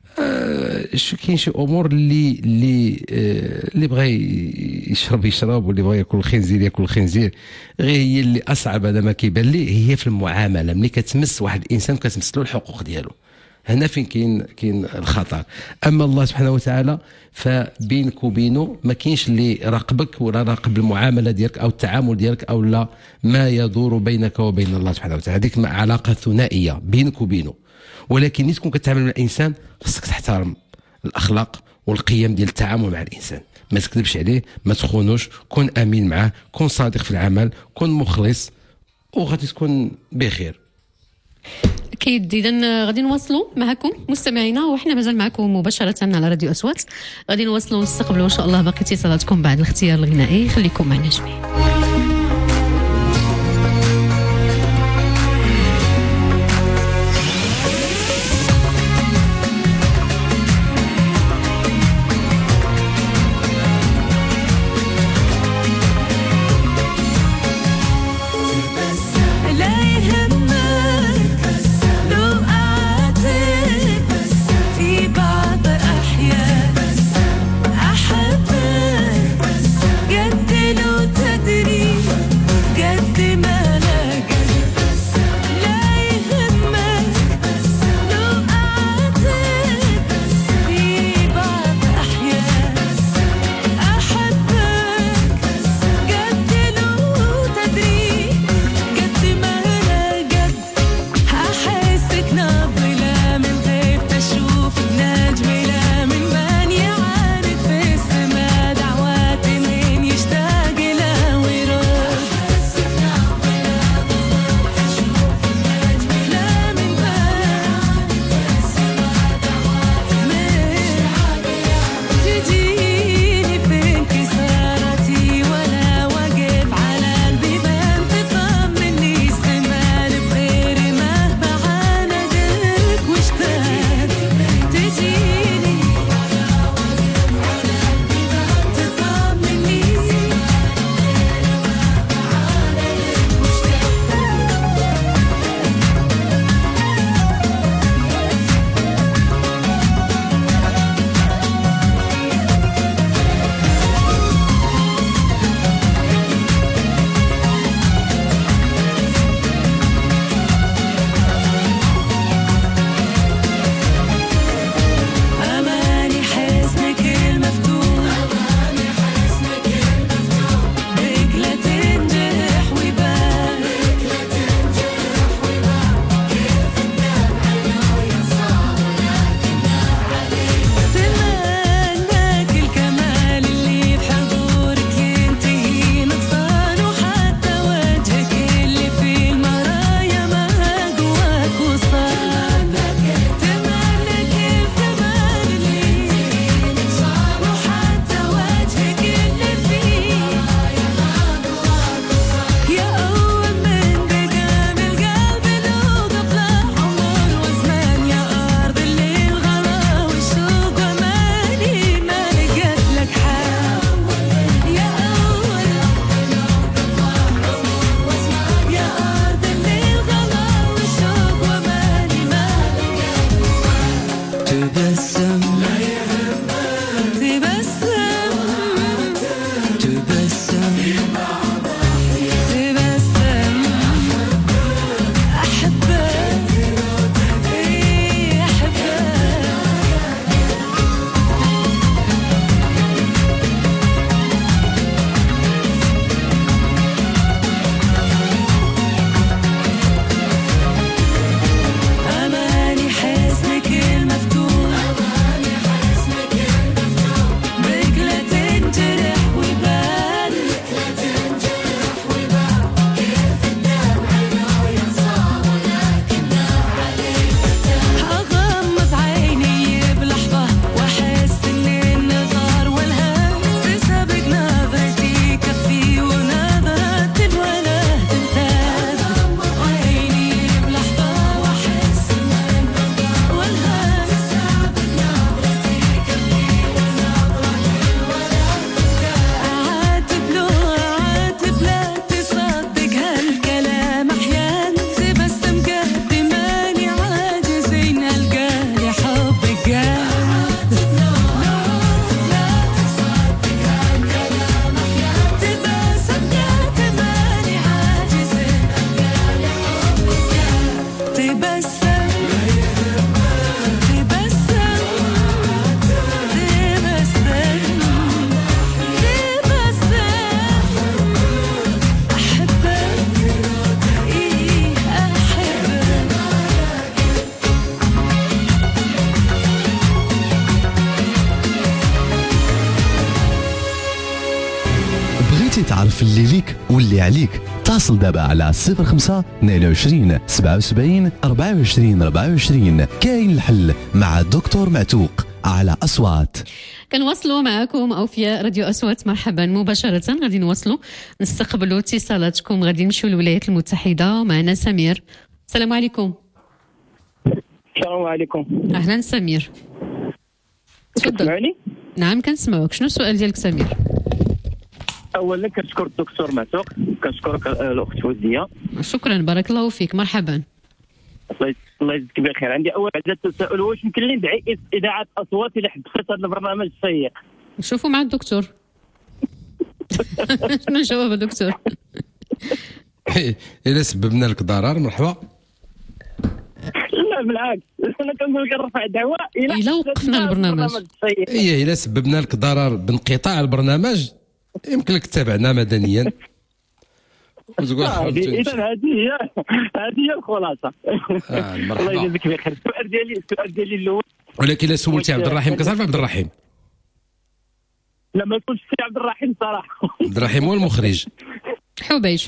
كاين شي امور اللي بغى يشرب واللي بغى ياكل الخنزير ياكل الخنزير. غير هي اللي اصعب هذا ما كيبان لي هي في المعامله، ملي كتمس واحد الانسان كتمس له الحقوق ديالو، هنا فين كاين الخطر. اما الله سبحانه وتعالى فبينك وبينه ما كاينش اللي راقبك ولا راقب المعامله ديالك او التعامل ديالك او لا ما يدور بينك وبين الله سبحانه وتعالى. هذيك علاقه ثنائيه بينك وبينه، ولكن ملي تكون كتعامل مع الانسان خصك تحترم الاخلاق والقيم ديال التعامل مع الانسان، ما تكذبش عليه، ما تخونوش، كن امين معاه، كن صادق في العمل، كن مخلص، وغادي تكون بخير. اكيد. اذا غادي نواصلوا معكم مستمعينا، وحنا مازال معكم مباشره على راديو اصوات. غادي نواصلوا ونستقبلوا ان شاء الله باقي اتصالاتكم بعد الاختيار الغنائي. خليكم معنا جميعا. تدري تعرف اللي ليك واللي عليك اتصل دابا على 05 22 77 24 24. كاين الحل مع دكتور معتوق على أصوات. كنواصلوا معكم أوفياء راديو أصوات. مرحبا مباشرة غادي نواصلوا نستقبلوا اتصالاتكم. غادي نمشيو للولايات المتحدة. معنا سمير. السلام عليكم. السلام عليكم. أهلا سمير، تفضل. تسمعني؟ نعم كنسمعوك. شنو السؤال ديالك سمير؟ اولا كنشكر الدكتور معتوق، كنشكرك الاخت فوزيه. شكرا، بارك الله فيك. مرحبا. الله يجزيك بخير. عندي اول حاجه تساؤل، واش يمكن لي ندعي اذاعه اصوات الى حبست هذا البرنامج الشيق؟ نشوفوا مع الدكتور. شنو الجواب دكتور؟ الا سببنا لك ضرر مرحبا. لا بالعكس، انا كنقول لك نرفع دعوه الى وقفنا البرنامج. الا سببنا لك ضرر بانقطاع البرنامج يمكن لك تتابعنا مدنيا وتقول اذا هذه هي الخلاصه. مرحبا. الله يجزيك بخير. السؤال ديالي الاول، ولكن الا سولتي عبد الرحيم كتعرف عبد الرحيم؟ لا ما يكونش سي عبد الرحيم صراحه. عبد الرحيم هو المخرج. حبيش.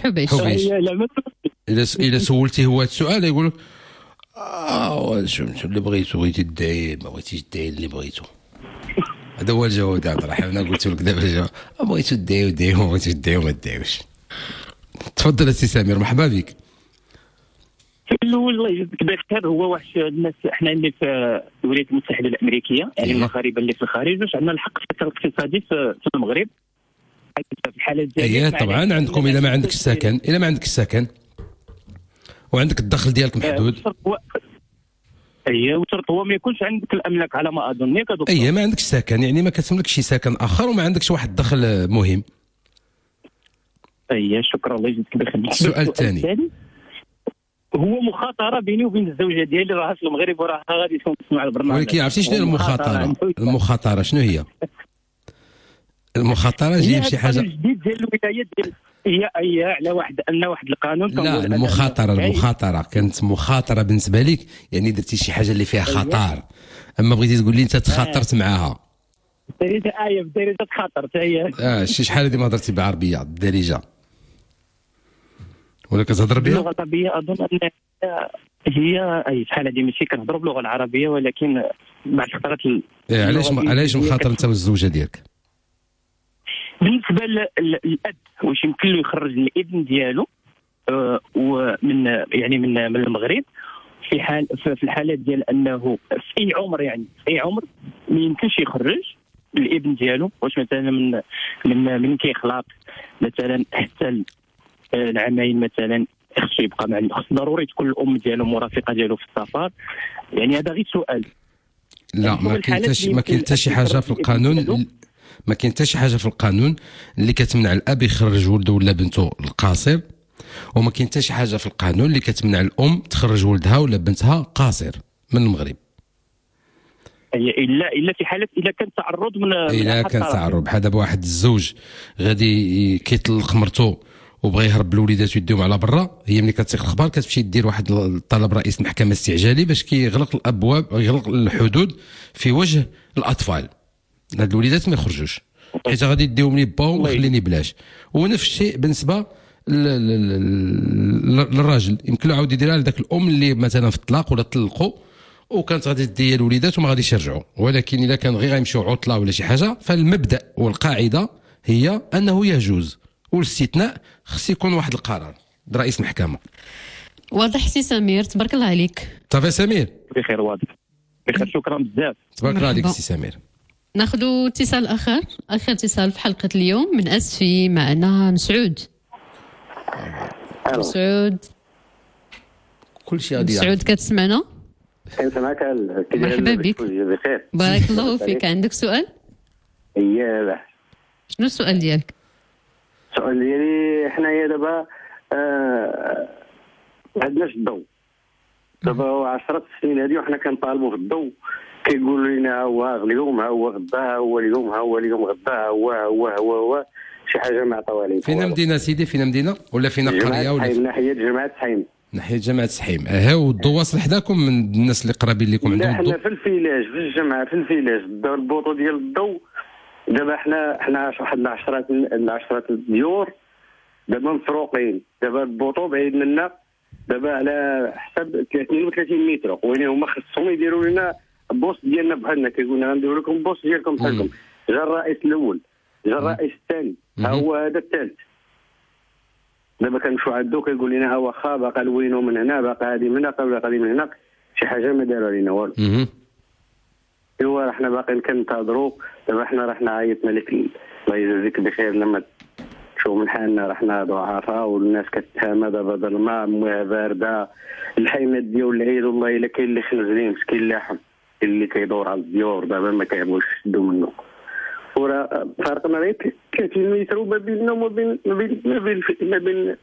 الا سولتي هو هذا السؤال يقول لك شو اللي بغيتي تدعي، ما بغيتيش تدعي اللي بغيتو. هذا هو الجواب ديال عبد الرحيم. انا قلت لك دابا الجواب، بغيتو تدعيو دعيو، ما بغيتوش تدعيو ما تدعيوش. تفضل السي سمير، مرحبا بك. الاول الله يجزيك بخير، هو واحد الناس احنا اللي في الولايات المتحده الامريكيه، يعني المغاربه اللي في الخارج، واش عندنا الحق في السكن الاقتصادي في المغرب في الحاله ديالي؟ طبعا عندكم. الا ما عندك السكن وعندك الدخل ديالك محدود. وشرط هو ما يكونش عندك الاملاك على ما اظن ياك دكتور. ما عندكش سكن، يعني ما كتملكش شي سكن اخر وما عندكش واحد الدخل مهم. شكرا الله يجزيك بخير. السؤال الثاني هو مخاطره بيني وبين الزوجه ديالي، راها في المغرب وراها غادي تكون تسمع البرنامج. ولكن عرفتي شنو هي المخاطره؟ المخاطره شنو هي؟ المخاطره جايه بشي حاجه جديد ديال الولايات ديال هي على واحد القانون. لا المخاطره كانت مخاطره بالنسبه لك، يعني درتي شي حاجه اللي فيها خطر، اما بغيتي تقول لي انت تخاطرت معاها. بالدارجه تخاطرت هي. شحال هذه ما هضرتي بالعربيه بالدارجه ولا كتهضر بها؟ اللغه العربيه اظن ان هي شحال هذه ماشي كنهضروا باللغه العربيه، ولكن بعد خطرات علاش مخاطر انت والزوجه ديالك؟ بالنسبه للاب، واش يمكن له يخرج الابن ديالو ومن يعني من المغرب في الحالات ديال انه في اي عمر، يعني في اي عمر ما يمكنش يخرج الابن ديالو؟ واش مثلا من كيخلق مثلا حتى العامين مثلا خصو يبقى مع خص ضروري تكون الام ديالو مرافقه ديالو في السفر؟ يعني هذا غير سؤال. لا ما كاين حتى شي حاجه في القانون، ما كاين حتى شي حاجه في القانون اللي كتمنع الاب يخرج ولده ولا بنته القاصر، وما كاين حتى شي حاجه في القانون اللي كتمنع الام تخرج ولدها ولا بنتها قاصر من المغرب. الا في حاله الا كان تعرض الا كان تعرض بحال دابا واحد الزوج غادي كيطلق مرته وبغى يهرب الوليدات ويديهم على برا، هي ملي كتسيق الاخبار كتمشي دير واحد الطلب رئيس المحكمه استعجالي باش كيغلق الابواب، يغلق الحدود في وجه الاطفال. هاد الوليدات ما يخرجوش حيت غادي يديهم لي باهم ويخليني بلاش. ونفس الشيء بالنسبه للراجل، يمكن له عاود يديرها لذاك الام اللي مثلا في الطلاق ولا طلقوا وكانت غادي تدي الوليدات وما غاديش يرجعوا. ولكن اذا كان غير غيمشيو عطله ولا شي حاجه، فالمبدا والقاعده هي انه يجوز، والاستثناء خص يكون واحد القرار برئيس المحكمه. واضح سي سمير، تبارك الله عليك. صافي سمير بخير، واضح بخير، شكرا بزاف. تبارك الله عليك سي سمير. ناخذ اتصال اخر اتصال في حلقه اليوم من اسفي. معنا مسعود. مسعود كلشي غادي مسعود كتسمعنا؟ كنسمعك. مرحبا بك. بخير، بارك الله فيك. عندك سؤال؟ شنو السؤال ديالك؟ السؤال ديالي حنايا دابا ما عندناش الضوء دابا 10 سنين هذه وحنا كنطالبوا في الضوء، كيقولوا لنا ها هو اليوم، ها هو غدا، ها هو اليوم، ها هو اليوم غدا، ها هو شي حاجه ما عطاوها لينا. فينا مدينه سيدي؟ فينا مدينه ولا فينا قريه ولا ناحيه جماعه سحيم؟ ناحيه جماعه سحيم. والضوء واصل حداكم من الناس اللي قرابين لكم عندهم الضوء؟ حنا في الفيلاج، في الجماعه في الفيلاج، البوطو ديال الضوء دابا حنا واحد 10 ديور دابا مسروقين، دابا البوطو بعيد منا، دابا على حساب 32 متر، وين هما خصهم يديروا لنا البوست ديالنا بحالنا، كيقول لنا غنديروا لكم البوست ديالكم بحالكم. جا الرئيس الاول، جا الرئيس الثاني، ها هو هذا الثالث. دابا كنمشيو عندو كيقول لنا واخا باقا الوينو من هنا، باقا هذه من هنا، باقا هذه من هنا، شي حاجه ما داروا لنا والو. ايوا راه حنا باقيين كنتظروا، دابا حنا راه حنا عيطنا لك الله يجازيك بخير لما شوف من حالنا، راه حنا ضعفاء والناس كتهامى، دابا ظلمه مويه بارده، الحيمات ديال العيد والله الا كاين اللي خنزرين مسكين لاحم، كاين اللي كيدور على الديور دابا ما كيعرفوش يشدوا منه، وراه فارقنا غير 30 متر ما بيننا وما بين ما بين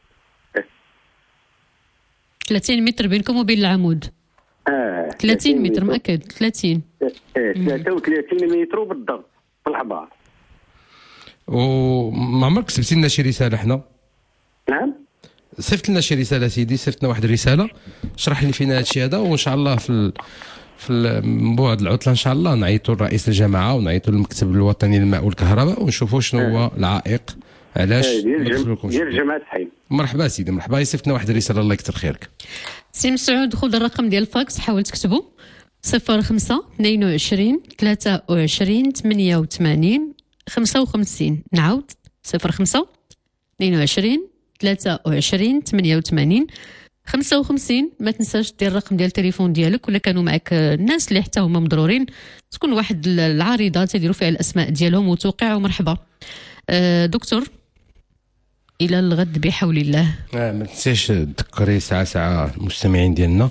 30 متر بينكم وبين العمود. 30 متر مأكد 30. 33 متر بالضبط في الحبار. وما عمرك كتبتي لنا شي رساله حنا؟ نعم صيفط لنا شي رساله سيدي، صيفط لنا واحد الرساله شرح لي فينا هادشي هذا، وان شاء الله في بعد العطله ان شاء الله نعيطوا لرئيس الجماعه ونعيطوا للمكتب الوطني للماء والكهرباء ونشوفوا شنو هو العائق علاش ديال جماعه الحي. مرحبا سيدي، مرحبا، يصيفط لنا واحد الرساله الله يكثر خيرك. سي مسعود خذ الرقم ديال الفاكس، حاول تكتبوا 05 22 23 88 55. نعاود 05 22 23 88 55. ما تنساش دير الرقم ديال التليفون ديالك، ولا كانوا معك الناس اللي حتى هما مضرورين تكون واحد العارضه تديروا فيها الاسماء ديالهم وتوقع ومرحبا. دكتور الى الغد بحول الله. ما تنساش تذكري ساعه المستمعين ديالنا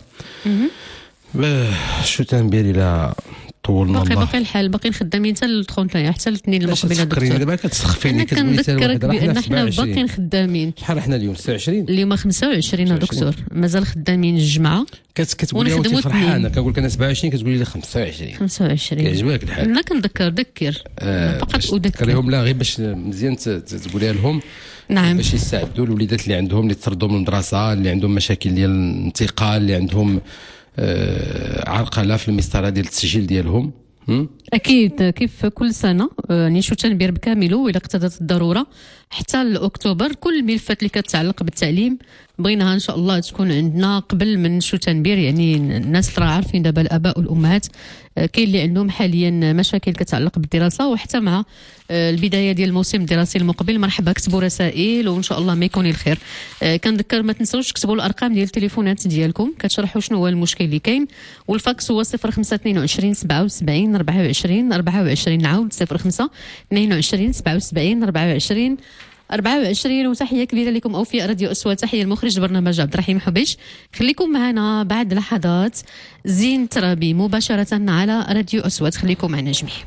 شو تنبير الى طولنا الله. باقي الحال باقيين خدامين حتى الخونتايا حتى الاثنين المقبله. دكتور دابا كتسخفيني كنذكرك بان حنا باقيين خدامين. شحال احنا اليوم 26 اليوم 25 دكتور، مازال خدامين الجمعه. كتقولي انت فرحانه، كنقول لك انا 27 كتقولي لي 25 كيعجبك الحال. انا كنذكر فقط اذكرهم لا غير باش مزيان تقوليها لهم. نعم، باش يساعدوا الوليدات اللي عندهم اللي تطردوا من المدرسه، اللي عندهم مشاكل ديال الانتقال، اللي عندهم عرقله في المسطره ديال التسجيل ديالهم. اكيد كيف كل سنه يعني شو تنبير بكامله والى اقتضت الضروره حتى لاكتوبر كل الملفات اللي كتعلق بالتعليم بغيناها ان شاء الله تكون عندنا قبل من شو تنبير. يعني الناس راه عارفين دابا الاباء والامهات كاين اللي عندهم حاليا مشاكل كتعلق بالدراسه، وحتى مع البدايه ديال الموسم الدراسي المقبل مرحبا كتبوا رسائل وان شاء الله ما يكون الخير. كنذكر ما تنساوش تكتبوا الارقام ديال التليفونات ديالكم كتشرحوا شنو هو المشكل اللي كاين، والفاكس هو 05 22 77 24 24. نعاود 05 22 77 24 24. وتحيه كبيره لكم اوفياء راديو اسود، تحيه المخرج برنامج عبد الرحيم حبيش. خليكم معنا بعد لحظات زين ترابي مباشره على راديو اسود، خليكم معنا جميع.